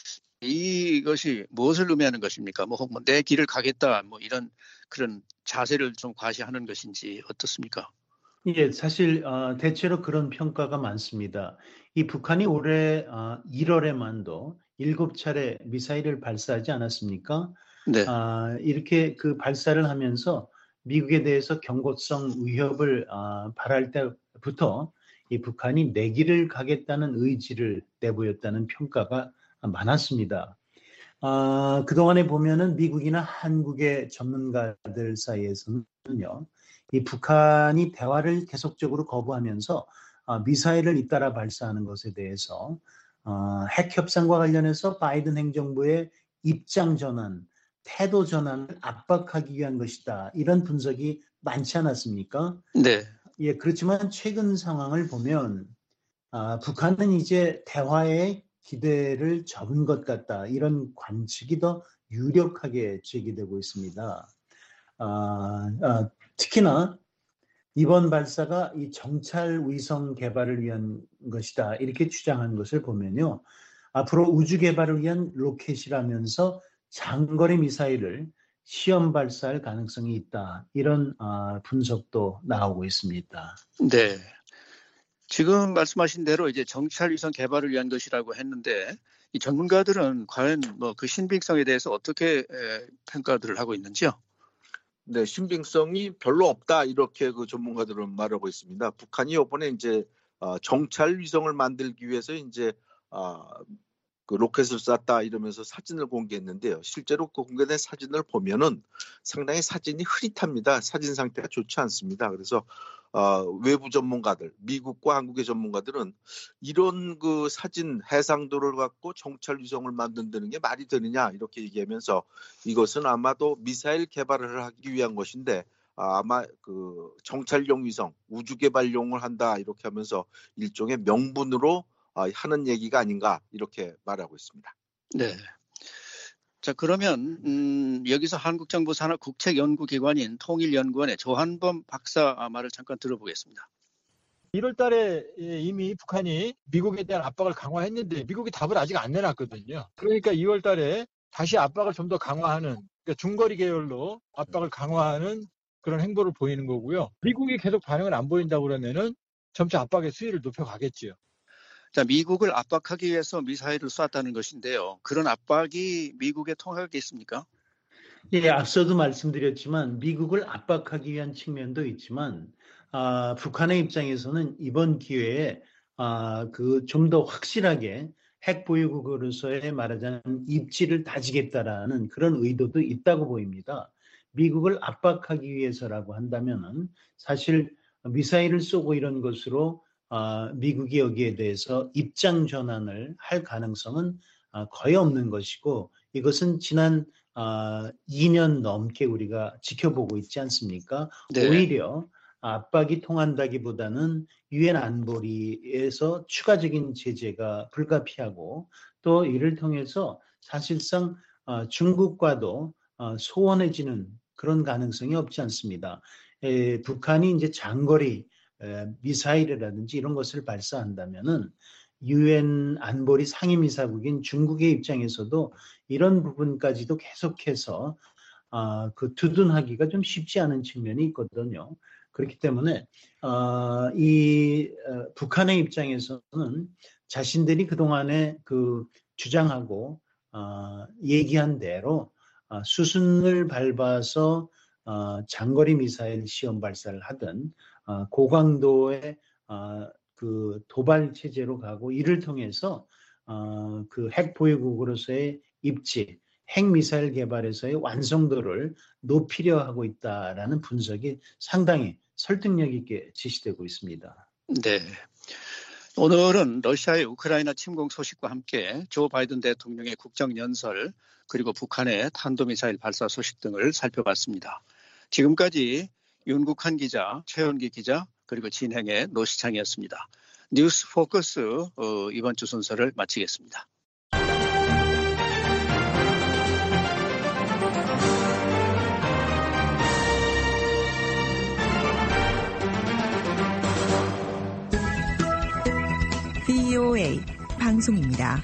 이것이 무엇을 의미하는 것입니까? 뭐, 뭐 내 길을 가겠다, 뭐 이런 그런 자세를 좀 과시하는 것인지 어떻습니까? 예, 사실 어, 대체로 그런 평가가 많습니다. 이 북한이 올해 어, 일월에만도 일곱 차례 미사일을 발사하지 않았습니까? 네. 아, 이렇게 그 발사를 하면서 미국에 대해서 경고성 위협을 어, 발할 때부터 이 북한이 내 길을 가겠다는 의지를 내보였다는 평가가 많았습니다. 아, 그동안에 보면은 미국이나 한국의 전문가들 사이에서는요, 이 북한이 대화를 계속적으로 거부하면서 어, 미사일을 잇따라 발사하는 것에 대해서 어, 핵 협상과 관련해서 바이든 행정부의 입장 전환, 태도 전환을 압박하기 위한 것이다. 이런 분석이 많지 않았습니까? 네. 예, 그렇지만 최근 상황을 보면 아, 북한은 이제 대화에 기대를 접은 것 같다. 이런 관측이 더 유력하게 제기되고 있습니다. 아, 아, 특히나 이번 발사가 이 정찰 위성 개발을 위한 것이다. 이렇게 주장한 것을 보면요. 앞으로 우주 개발을 위한 로켓이라면서 장거리 미사일을 시험 발사할 가능성이 있다. 이런 아, 분석도 나오고 있습니다. 네. 지금 말씀하신 대로 이제 정찰 위성 개발을 위한 것이라고 했는데 이 전문가들은 과연 뭐 그 신빙성에 대해서 어떻게 에, 평가들을 하고 있는지요? 네, 신빙성이 별로 없다 이렇게 그 전문가들은 말하고 있습니다. 북한이 이번에 이제 어, 정찰 위성을 만들기 위해서 이제 어, 그 로켓을 쐈다 이러면서 사진을 공개했는데요. 실제로 그 공개된 사진을 보면은 상당히 사진이 흐릿합니다. 사진 상태가 좋지 않습니다. 그래서 어, 외부 전문가들, 미국과 한국의 전문가들은 이런 그 사진 해상도를 갖고 정찰 위성을 만든다는 게 말이 되느냐 이렇게 얘기하면서 이것은 아마도 미사일 개발을 하기 위한 것인데 아마 그 정찰용 위성, 우주 개발용을 한다 이렇게 하면서 일종의 명분으로 하는 얘기가 아닌가 이렇게 말하고 있습니다. 네. 자, 그러면 음, 여기서 한국 정부 산하 국책 연구기관인 통일연구원의 조한범 박사 말을 잠깐 들어보겠습니다. 일월 달에 이미 북한이 미국에 대한 압박을 강화했는데 미국이 답을 아직 안 내놨거든요. 그러니까 이월 달에 다시 압박을 좀 더 강화하는, 그러니까 중거리 계열로 압박을 강화하는 그런 행보를 보이는 거고요. 미국이 계속 반응을 안 보인다고 그러면은 점차 압박의 수위를 높여가겠지요. 자, 미국을 압박하기 위해서 미사일을 쐈다는 것인데요. 그런 압박이 미국에 통하겠습니까? 예, 앞서도 말씀드렸지만 미국을 압박하기 위한 측면도 있지만 아, 북한의 입장에서는 이번 기회에 아, 그 좀 더 확실하게 핵 보유국으로서의 말하자면 입지를 다지겠다라는 그런 의도도 있다고 보입니다. 미국을 압박하기 위해서라고 한다면은 사실 미사일을 쏘고 이런 것으로 아, 미국이 여기에 대해서 입장 전환을 할 가능성은 아, 거의 없는 것이고 이것은 지난 아, 이 년 넘게 우리가 지켜보고 있지 않습니까? 네. 오히려 압박이 통한다기보다는 유엔 안보리에서 추가적인 제재가 불가피하고 또 이를 통해서 사실상 어, 중국과도 어, 소원해지는 그런 가능성이 없지 않습니다. 에, 북한이 이제 장거리 에, 미사일이라든지 이런 것을 발사한다면은 유엔 안보리 상임이사국인 중국의 입장에서도 이런 부분까지도 계속해서 어, 그 두둔하기가 좀 쉽지 않은 측면이 있거든요. 그렇기 때문에 어, 이 어, 북한의 입장에서는 자신들이 그동안에 그 주장하고 어, 얘기한 대로 어, 수순을 밟아서 어, 장거리 미사일 시험 발사를 하든 어, 고강도의 어, 그 도발 체제로 가고 이를 통해서 어, 그 핵 보유국으로서의 입지, 핵 미사일 개발에서의 완성도를 높이려 하고 있다라는 분석이 상당히 설득력 있게 제시되고 있습니다. 네. 오늘은 러시아의 우크라이나 침공 소식과 함께 조 바이든 대통령의 국정연설 그리고 북한의 탄도미사일 발사 소식 등을 살펴봤습니다. 지금까지 윤국한 기자, 최현기 기자 그리고 진행의 노시창이었습니다. 뉴스 포커스 어, 이번 주 순서를 마치겠습니다. 브이오에이 방송입니다.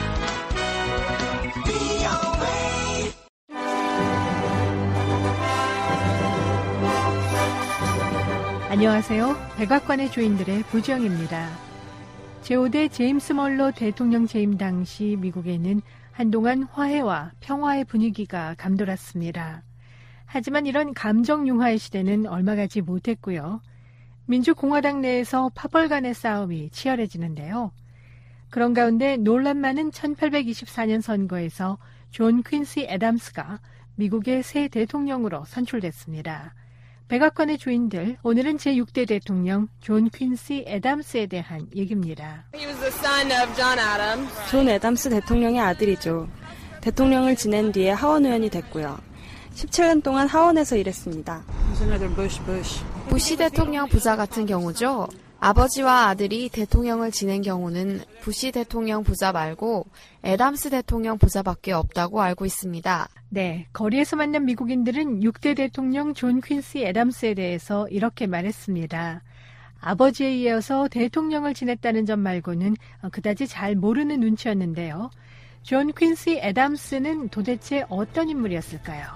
안녕하세요. 백악관의 주인들의 부정입니다. 제오 대 제임스 멀로 대통령 재임 당시 미국에는 한동안 화해와 평화의 분위기가 감돌았습니다. 하지만 이런 감정 융화의 시대는 얼마 가지 못했고요. 민주공화당 내에서 파벌 간의 싸움이 치열해지는데요. 그런 가운데 논란 많은 천팔백이십사 년 선거에서 존 퀸시 애담스가 미국의 새 대통령으로 선출됐습니다. 백악관의 주인들, 오늘은 제육 대 대통령 존 퀸시 애담스에 대한 얘기입니다. 존 애담스 대통령의 아들이죠. 대통령을 지낸 뒤에 하원 의원이 됐고요. 십칠 년 동안 하원에서 일했습니다. 부시 대통령 부자 같은 경우죠. 아버지와 아들이 대통령을 지낸 경우는 부시 대통령 부자 말고 애담스 대통령 부자밖에 없다고 알고 있습니다. 네, 거리에서 만난 미국인들은 육 대 대통령 존 퀸시 애담스에 대해서 이렇게 말했습니다. 아버지에 이어서 대통령을 지냈다는 점 말고는 그다지 잘 모르는 눈치였는데요. 존 퀸시 애담스는 도대체 어떤 인물이었을까요?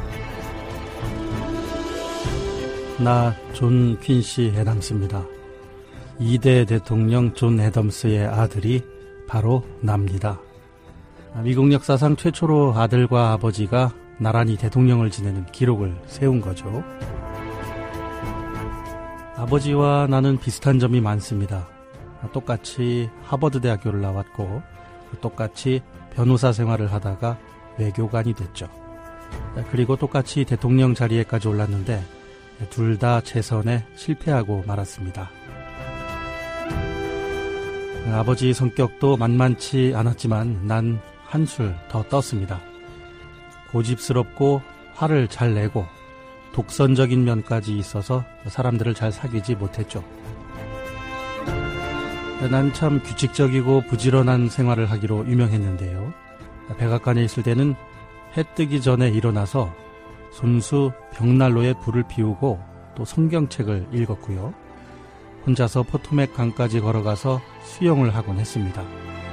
나 존 퀸시 애담스입니다. 이 대 대통령 존 애덤스의 아들이 바로 납니다. 미국 역사상 최초로 아들과 아버지가 나란히 대통령을 지내는 기록을 세운 거죠. 아버지와 나는 비슷한 점이 많습니다. 똑같이 하버드 대학교를 나왔고 똑같이 변호사 생활을 하다가 외교관이 됐죠. 그리고 똑같이 대통령 자리에까지 올랐는데 둘 다 재선에 실패하고 말았습니다. 아버지 성격도 만만치 않았지만 난 한술 더 떴습니다. 고집스럽고 화를 잘 내고 독선적인 면까지 있어서 사람들을 잘 사귀지 못했죠. 난 참 규칙적이고 부지런한 생활을 하기로 유명했는데요. 백악관에 있을 때는 해 뜨기 전에 일어나서 손수 벽난로에 불을 피우고 또 성경책을 읽었고요. 혼자서 포토맥 강까지 걸어가서 수영을 하곤 했습니다.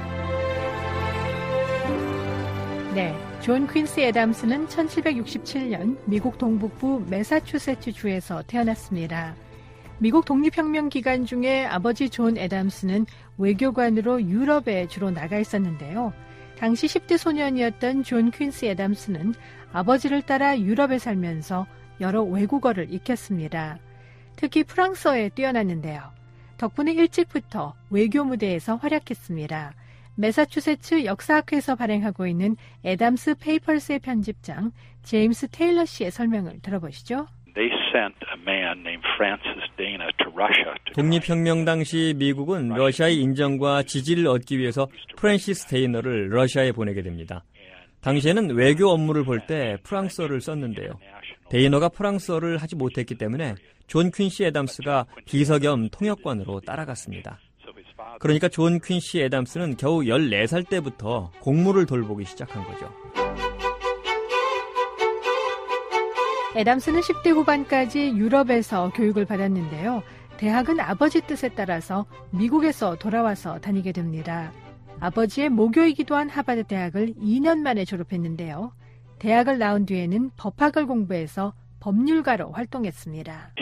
네, 존 퀸시 애담스는 천칠백육십칠 년 미국 동북부 매사추세츠주에서 태어났습니다. 미국 독립혁명 기간 중에 아버지 존 애담스는 외교관으로 유럽에 주로 나가 있었는데요. 당시 십 대 소년이었던 존 퀸시 애담스는 아버지를 따라 유럽에 살면서 여러 외국어를 익혔습니다. 특히 프랑스어에 뛰어났는데요. 덕분에 일찍부터 외교 무대에서 활약했습니다. 매사추세츠 역사학회에서 발행하고 있는 애담스 페이퍼스의 편집장 제임스 테일러 씨의 설명을 들어보시죠. 독립혁명 당시 미국은 러시아의 인정과 지지를 얻기 위해서 프랜시스 데이너를 러시아에 보내게 됩니다. 당시에는 외교 업무를 볼 때 프랑스어를 썼는데요. 데이너가 프랑스어를 하지 못했기 때문에 존 퀸시 애담스가 비서 겸 통역관으로 따라갔습니다. 그러니까 존 퀸시 애담스는 겨우 열네 살 때부터 공무를 돌보기 시작한 거죠. 애담스는 십 대 후반까지 유럽에서 교육을 받았는데요. 대학은 아버지 뜻에 따라서 미국에서 돌아와서 다니게 됩니다. 아버지의 모교이기도 한 하버드 대학을 이 년 만에 졸업했는데요. 대학을 나온 뒤에는 법학을 공부해서 법률가로 활동했습니다.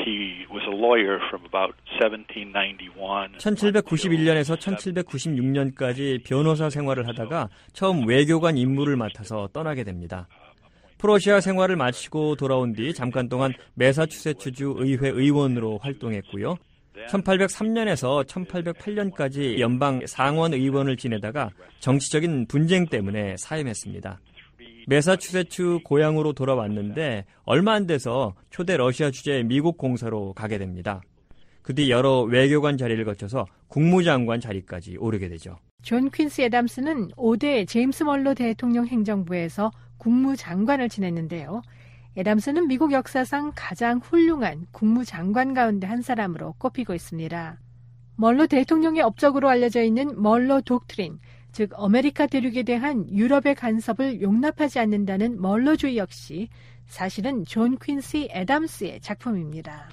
천칠백구십일 년에서 천칠백구십육 년까지 변호사 생활을 하다가 처음 외교관 임무를 맡아서 떠나게 됩니다. 프러시아 생활을 마치고 돌아온 뒤 잠깐 동안 매사추세츠주 의회 의원으로 활동했고요. 천팔백삼 년에서 천팔백팔 년까지 연방 상원 의원을 지내다가 정치적인 분쟁 때문에 사임했습니다. 매사추세츠 고향으로 돌아왔는데 얼마 안 돼서 초대 러시아 주재 미국 공사로 가게 됩니다. 그 뒤 여러 외교관 자리를 거쳐서 국무장관 자리까지 오르게 되죠. 존 퀸시 애담스는 오 대 제임스 멀로 대통령 행정부에서 국무장관을 지냈는데요. 애담스는 미국 역사상 가장 훌륭한 국무장관 가운데 한 사람으로 꼽히고 있습니다. 멀로 대통령의 업적으로 알려져 있는 멀로 독트린, 즉 아메리카 대륙에 대한 유럽의 간섭을 용납하지 않는다는 멀로주의 역시 사실은 존 퀸시 애담스의 작품입니다.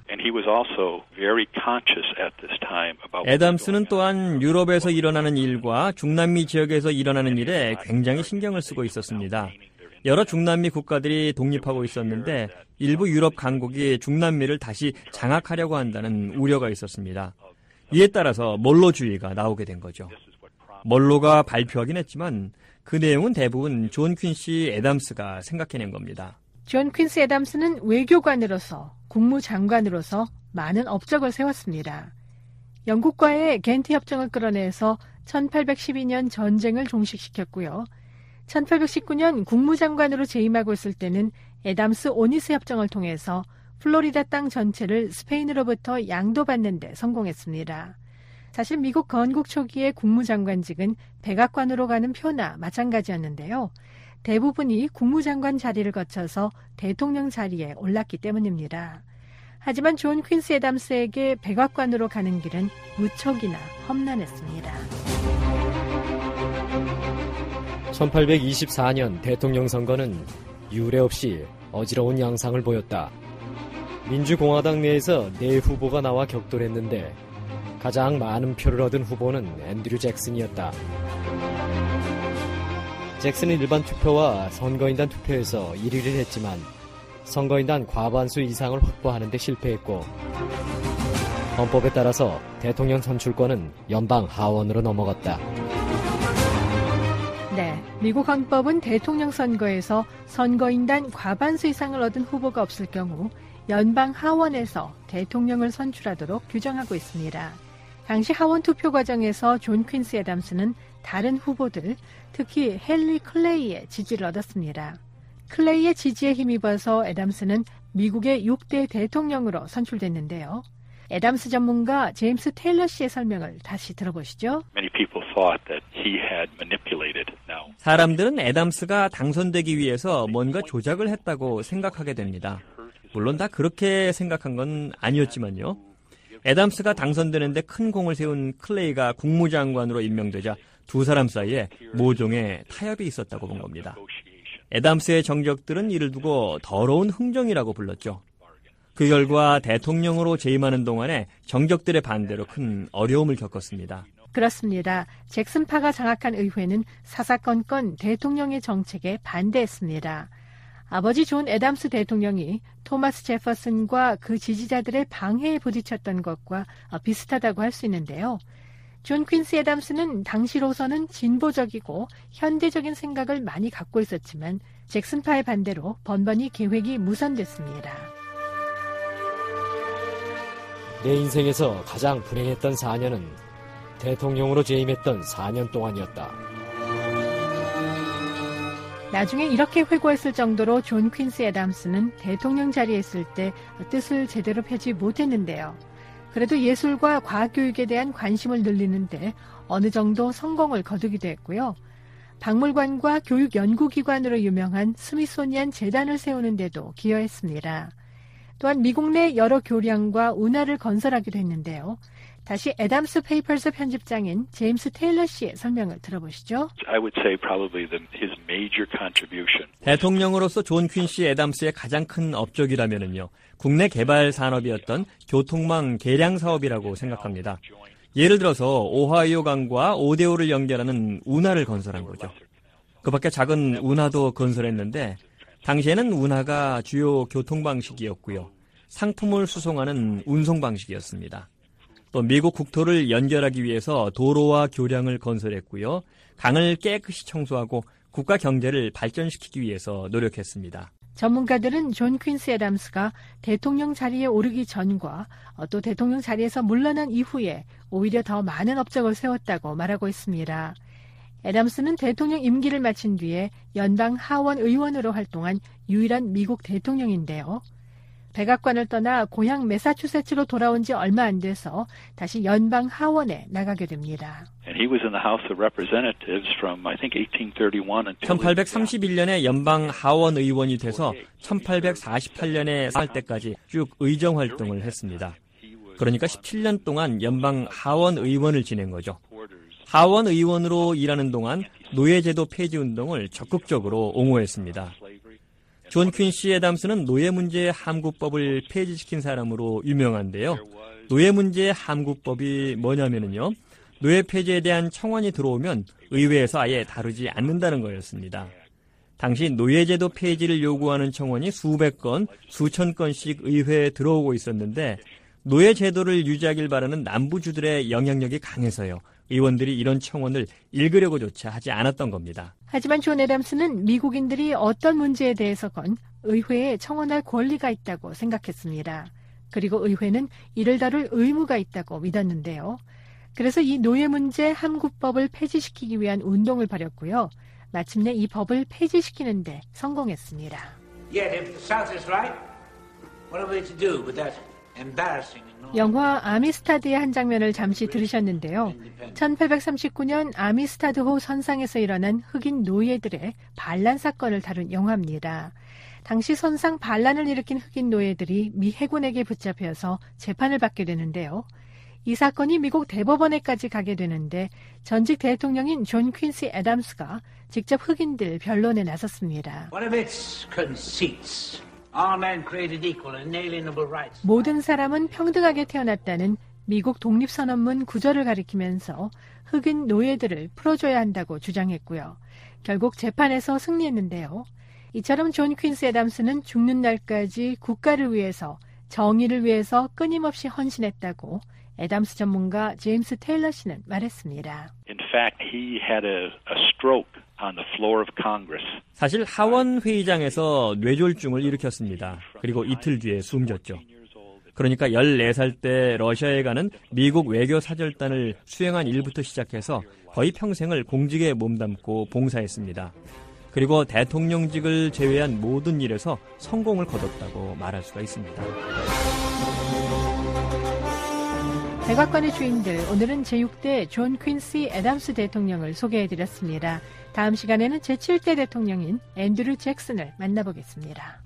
애담스는 또한 유럽에서 일어나는 일과 중남미 지역에서 일어나는 일에 굉장히 신경을 쓰고 있었습니다. 여러 중남미 국가들이 독립하고 있었는데 일부 유럽 강국이 중남미를 다시 장악하려고 한다는 우려가 있었습니다. 이에 따라서 멀로주의가 나오게 된 거죠. 멀로가 발표하긴 했지만 그 내용은 대부분 존 퀸시 애담스가 생각해낸 겁니다. 존 퀸시 애담스는 외교관으로서 국무장관으로서 많은 업적을 세웠습니다. 영국과의 겐트 협정을 끌어내서 천팔백십이 년 전쟁을 종식시켰고요. 천팔백십구 년 국무장관으로 재임하고 있을 때는 애담스 오니스 협정을 통해서 플로리다 땅 전체를 스페인으로부터 양도받는 데 성공했습니다. 사실 미국 건국 초기의 국무장관직은 백악관으로 가는 표나 마찬가지였는데요. 대부분이 국무장관 자리를 거쳐서 대통령 자리에 올랐기 때문입니다. 하지만 존 퀸시 애담스에게 백악관으로 가는 길은 무척이나 험난했습니다. 천팔백이십사 년 대통령 선거는 유례 없이 어지러운 양상을 보였다. 민주공화당 내에서 네 후보가 나와 격돌했는데 가장 많은 표를 얻은 후보는 앤드류 잭슨이었다. 잭슨은 일반 투표와 선거인단 투표에서 일 위를 했지만 선거인단 과반수 이상을 확보하는 데 실패했고 헌법에 따라서 대통령 선출권은 연방 하원으로 넘어갔다. 네, 미국 헌법은 대통령 선거에서 선거인단 과반수 이상을 얻은 후보가 없을 경우 연방 하원에서 대통령을 선출하도록 규정하고 있습니다. 당시 하원 투표 과정에서 존 퀸시 애담스는 다른 후보들, 특히 헨리 클레이의 지지를 얻었습니다. 클레이의 지지에 힘입어서 애담스는 미국의 육 대 대통령으로 선출됐는데요. 애담스 전문가 제임스 테일러 씨의 설명을 다시 들어보시죠. 사람들은 애담스가 당선되기 위해서 뭔가 조작을 했다고 생각하게 됩니다. 물론 다 그렇게 생각한 건 아니었지만요. 애담스가 당선되는데 큰 공을 세운 클레이가 국무장관으로 임명되자 두 사람 사이에 모종의 타협이 있었다고 본 겁니다. 애담스의 정적들은 이를 두고 더러운 흥정이라고 불렀죠. 그 결과 대통령으로 재임하는 동안에 정적들의 반대로 큰 어려움을 겪었습니다. 그렇습니다. 잭슨파가 장악한 의회는 사사건건 대통령의 정책에 반대했습니다. 아버지 존 애담스 대통령이 토마스 제퍼슨과 그 지지자들의 방해에 부딪혔던 것과 비슷하다고 할 수 있는데요. 존 퀸시 애담스는 당시로서는 진보적이고 현대적인 생각을 많이 갖고 있었지만 잭슨파의 반대로 번번이 계획이 무산됐습니다. 내 인생에서 가장 불행했던 사 년은 대통령으로 재임했던 사 년 동안이었다. 나중에 이렇게 회고했을 정도로 존 퀸시 애담스는 대통령 자리에 있을 때 뜻을 제대로 펴지 못했는데요. 그래도 예술과 과학교육에 대한 관심을 늘리는데 어느 정도 성공을 거두기도 했고요. 박물관과 교육연구기관으로 유명한 스미소니안 재단을 세우는 데도 기여했습니다. 또한 미국 내 여러 교량과 운하를 건설하기도 했는데요. 다시 애담스 페이퍼스 편집장인 제임스 테일러 씨의 설명을 들어보시죠. I would say probably the, his major contribution. 대통령으로서 존 퀸시 애담스의 가장 큰 업적이라면은요, 국내 개발 산업이었던 교통망 개량 사업이라고 생각합니다. 예를 들어서 오하이오 강과 오데오를 연결하는 운하를 건설한 거죠. 그 밖에 작은 운하도 건설했는데 당시에는 운하가 주요 교통 방식이었고요. 상품을 수송하는 운송 방식이었습니다. 또 미국 국토를 연결하기 위해서 도로와 교량을 건설했고요. 강을 깨끗이 청소하고 국가 경제를 발전시키기 위해서 노력했습니다. 전문가들은 존 퀸시 애담스가 대통령 자리에 오르기 전과 또 대통령 자리에서 물러난 이후에 오히려 더 많은 업적을 세웠다고 말하고 있습니다. 애담스는 대통령 임기를 마친 뒤에 연방 하원 의원으로 활동한 유일한 미국 대통령인데요. 백악관을 떠나 고향 매사추세츠로 돌아온 지 얼마 안 돼서 다시 연방 하원에 나가게 됩니다. And he was in the House of Representatives from I think eighteen thirty-one until 천팔백삼십일 년에 연방 하원 의원이 돼서 천팔백사십팔 년에 살 때까지 쭉 의정 활동을 했습니다. 그러니까 십칠 년 동안 연방 하원 의원을 지낸 거죠. 하원 의원으로 일하는 동안 노예제도 폐지 운동을 적극적으로 옹호했습니다. 존 퀸시 애담스는 노예 문제의 함구법을 폐지시킨 사람으로 유명한데요. 노예 문제의 함구법이 뭐냐면요. 노예 폐지에 대한 청원이 들어오면 의회에서 아예 다루지 않는다는 거였습니다. 당시 노예제도 폐지를 요구하는 청원이 수백 건, 수천 건씩 의회에 들어오고 있었는데 노예제도를 유지하길 바라는 남부주들의 영향력이 강해서요. 의원들이 이런 청원을 읽으려고조차 하지 않았던 겁니다. 하지만 존 애담스는 미국인들이 어떤 문제에 대해서건 의회에 청원할 권리가 있다고 생각했습니다. 그리고 의회는 이를 다룰 의무가 있다고 믿었는데요. 그래서 이 노예 문제 함구법을 폐지시키기 위한 운동을 벌였고요. 마침내 이 법을 폐지시키는 데 성공했습니다. Yet if the South is right, what are we to do with that embarrassing 영화 아미스타드의 한 장면을 잠시 들으셨는데요. 천팔백삼십구 년 아미스타드호 선상에서 일어난 흑인 노예들의 반란 사건을 다룬 영화입니다. 당시 선상 반란을 일으킨 흑인 노예들이 미 해군에게 붙잡혀서 재판을 받게 되는데요. 이 사건이 미국 대법원에까지 가게 되는데 전직 대통령인 존 퀸시 애담스가 직접 흑인들 변론에 나섰습니다. One of its conceits. All men created equal and inalienable rights. 모든 사람은 평등하게 태어났다는 미국 독립선언문 구절을 가리키면서 흑인 노예들을 풀어줘야 한다고 주장했고요. 결국 재판에서 승리했는데요. 이처럼 존 퀸시 애담스는 죽는 날까지 국가를 위해서, 정의를 위해서 끊임없이 헌신했다고 애담스 전문가 제임스 테일러 씨는 말했습니다. In fact, he had a, a stroke on the floor of Congress. 사실 하원 회의장에서 뇌졸중을 일으켰습니다. 그리고 이틀 뒤에 숨졌죠. 그러니까 열네 살 때 러시아에 가는 미국 외교 사절단을 수행한 일부터 시작해서 거의 평생을 공직에 몸담고 봉사했습니다. 그리고 대통령직을 제외한 모든 일에서 성공을 거뒀다고 말할 수가 있습니다. 백악관의 주인들, 오늘은 제육 대 존 퀸시 애담스 대통령을 소개해드렸습니다. 다음 시간에는 제칠 대 대통령인 앤드류 잭슨을 만나보겠습니다.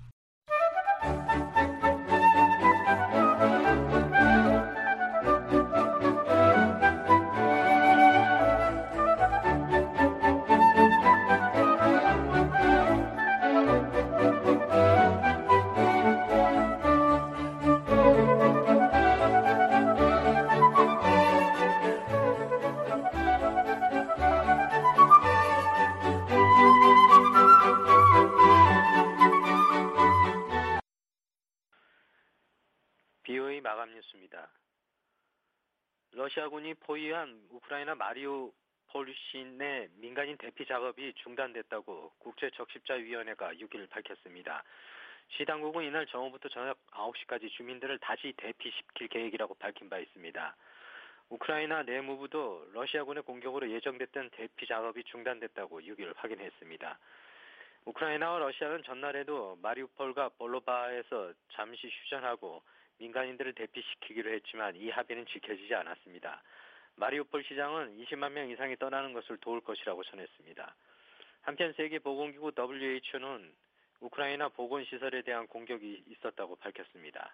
비오에이 마감 뉴스입니다. 러시아군이 포위한 우크라이나 마리우폴 시내 민간인 대피 작업이 중단됐다고 국제적십자위원회가 육 일 밝혔습니다. 시 당국은 이날 정오부터 저녁 아홉 시까지 주민들을 다시 대피시킬 계획이라고 밝힌 바 있습니다. 우크라이나 내무부도 러시아군의 공격으로 예정됐던 대피 작업이 중단됐다고 육 일 확인했습니다. 우크라이나와 러시아는 전날에도 마리우폴과 볼로바에서 잠시 휴전하고 민간인들을 대피시키기로 했지만 이 합의는 지켜지지 않았습니다. 마리우폴 시장은 이십만 명 이상이 떠나는 것을 도울 것이라고 전했습니다. 한편 세계보건기구 더블유에이치오는 우크라이나 보건시설에 대한 공격이 있었다고 밝혔습니다.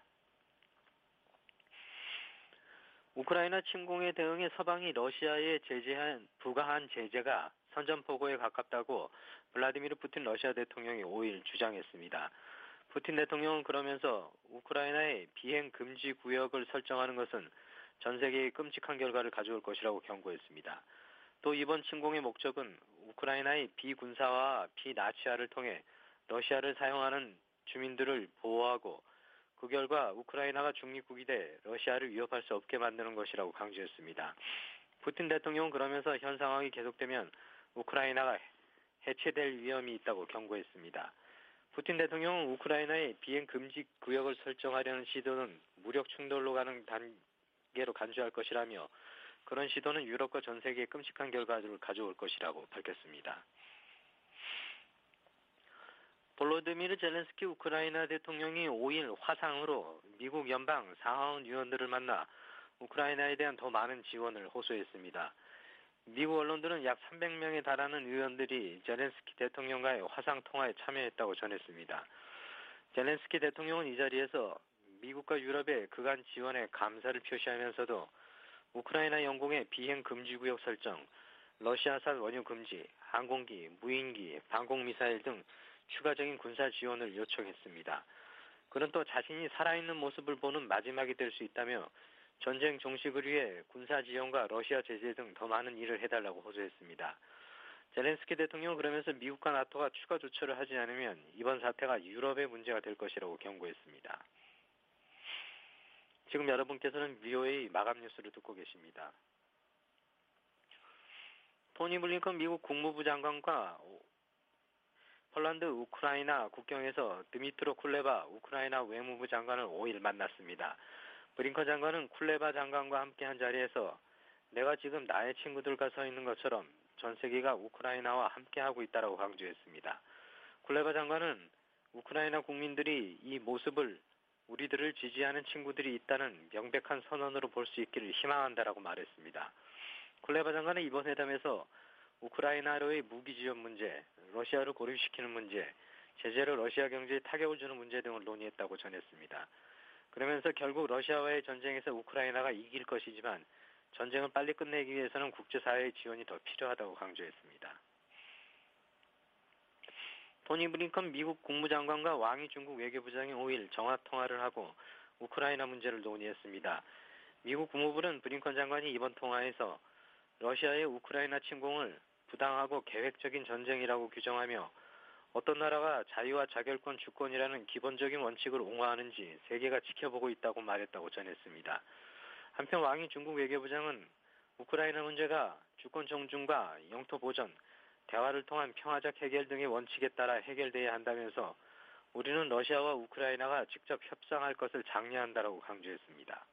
우크라이나 침공에 대응해 서방이 러시아에 제재한 부과한 제재가 선전포고에 가깝다고 블라디미르 푸틴 러시아 대통령이 오 일 주장했습니다. 푸틴 대통령은 그러면서 우크라이나의 비행 금지 구역을 설정하는 것은 전 세계에 끔찍한 결과를 가져올 것이라고 경고했습니다. 또 이번 침공의 목적은 우크라이나의 비군사와 비나치화를 통해 러시아를 사용하는 주민들을 보호하고 그 결과 우크라이나가 중립국이 돼 러시아를 위협할 수 없게 만드는 것이라고 강조했습니다. 푸틴 대통령은 그러면서 현 상황이 계속되면 우크라이나가 해체될 위험이 있다고 경고했습니다. 푸틴 대통령은 우크라이나의 비행 금지 구역을 설정하려는 시도는 무력 충돌로 가는 단계로 간주할 것이라며 그런 시도는 유럽과 전 세계에 끔찍한 결과를 가져올 것이라고 밝혔습니다. 볼로디미르 젤렌스키 우크라이나 대통령이 오 일 화상으로 미국 연방 상하원 의원들을 만나 우크라이나에 대한 더 많은 지원을 호소했습니다. 미국 언론들은 약 삼백 명에 달하는 의원들이 젤렌스키 대통령과의 화상 통화에 참여했다고 전했습니다. 젤렌스키 대통령은 이 자리에서 미국과 유럽의 그간 지원에 감사를 표시하면서도 우크라이나 영공의 비행 금지 구역 설정, 러시아산 원유 금지, 항공기, 무인기, 방공미사일 등 추가적인 군사 지원을 요청했습니다. 그는 또 자신이 살아있는 모습을 보는 마지막이 될 수 있다며 전쟁 종식을 위해 군사 지원과 러시아 제재 등 더 많은 일을 해달라고 호소했습니다. 젤렌스키 대통령은 그러면서 미국과 나토가 추가 조처를 하지 않으면 이번 사태가 유럽의 문제가 될 것이라고 경고했습니다. 지금 여러분께서는 비오에이 마감 뉴스를 듣고 계십니다. 토니 블링컨 미국 국무부 장관과 폴란드 우크라이나 국경에서 드미트로 쿨레바 우크라이나 외무부 장관을 오 일 만났습니다. 블링컨 장관은 쿨레바 장관과 함께 한 자리에서 내가 지금 나의 친구들과 서 있는 것처럼 전 세계가 우크라이나와 함께하고 있다고 강조했습니다. 쿨레바 장관은 우크라이나 국민들이 이 모습을 우리들을 지지하는 친구들이 있다는 명백한 선언으로 볼 수 있기를 희망한다라고 말했습니다. 쿨레바 장관은 이번 회담에서 우크라이나로의 무기 지원 문제, 러시아를 고립시키는 문제, 제재로 러시아 경제에 타격을 주는 문제 등을 논의했다고 전했습니다. 그러면서 결국 러시아와의 전쟁에서 우크라이나가 이길 것이지만 전쟁을 빨리 끝내기 위해서는 국제사회의 지원이 더 필요하다고 강조했습니다. 토니 블링컨 미국 국무장관과 왕이 중국 외교부장이 오 일 정화통화를 하고 우크라이나 문제를 논의했습니다. 미국 국무부는 블링컨 장관이 이번 통화에서 러시아의 우크라이나 침공을 부당하고 계획적인 전쟁이라고 규정하며 어떤 나라가 자유와 자결권 주권이라는 기본적인 원칙을 옹호하는지 세계가 지켜보고 있다고 말했다고 전했습니다. 한편 왕이 중국 외교부장은 우크라이나 문제가 주권 존중과 영토 보전, 대화를 통한 평화적 해결 등의 원칙에 따라 해결돼야 한다면서 우리는 러시아와 우크라이나가 직접 협상할 것을 장려한다라고 강조했습니다.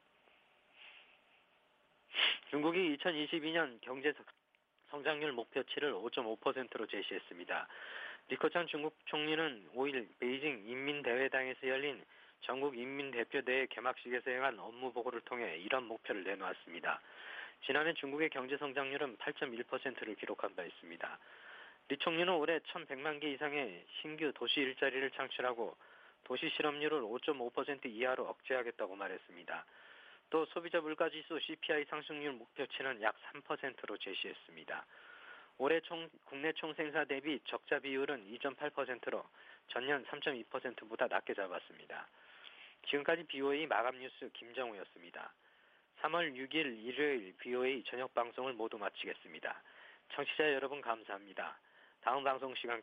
중국이 이천이십이 년 경제 성장률 목표치를 오 점 오 퍼센트로 제시했습니다. 리커창 중국 총리는 오 일 베이징 인민대회당에서 열린 전국 인민대표대회 개막식에서 행한 업무 보고를 통해 이런 목표를 내놓았습니다. 지난해 중국의 경제 성장률은 팔 점 일 퍼센트를 기록한 바 있습니다. 리 총리는 올해 천백만 개 이상의 신규 도시 일자리를 창출하고 도시 실업률을 오 점 오 퍼센트 이하로 억제하겠다고 말했습니다. 또 소비자 물가지수 씨피아이 상승률 목표치는 약 삼 퍼센트로 제시했습니다. 올해 총, 국내 총생산 대비 적자 비율은 이 점 팔 퍼센트로 전년 삼 점 이 퍼센트보다 낮게 잡았습니다. 지금까지 비오에이 마감 뉴스 김정우였습니다. 삼월 육일 일요일 비오에이 저녁 방송을 모두 마치겠습니다. 청취자 여러분 감사합니다. 다음 방송 시간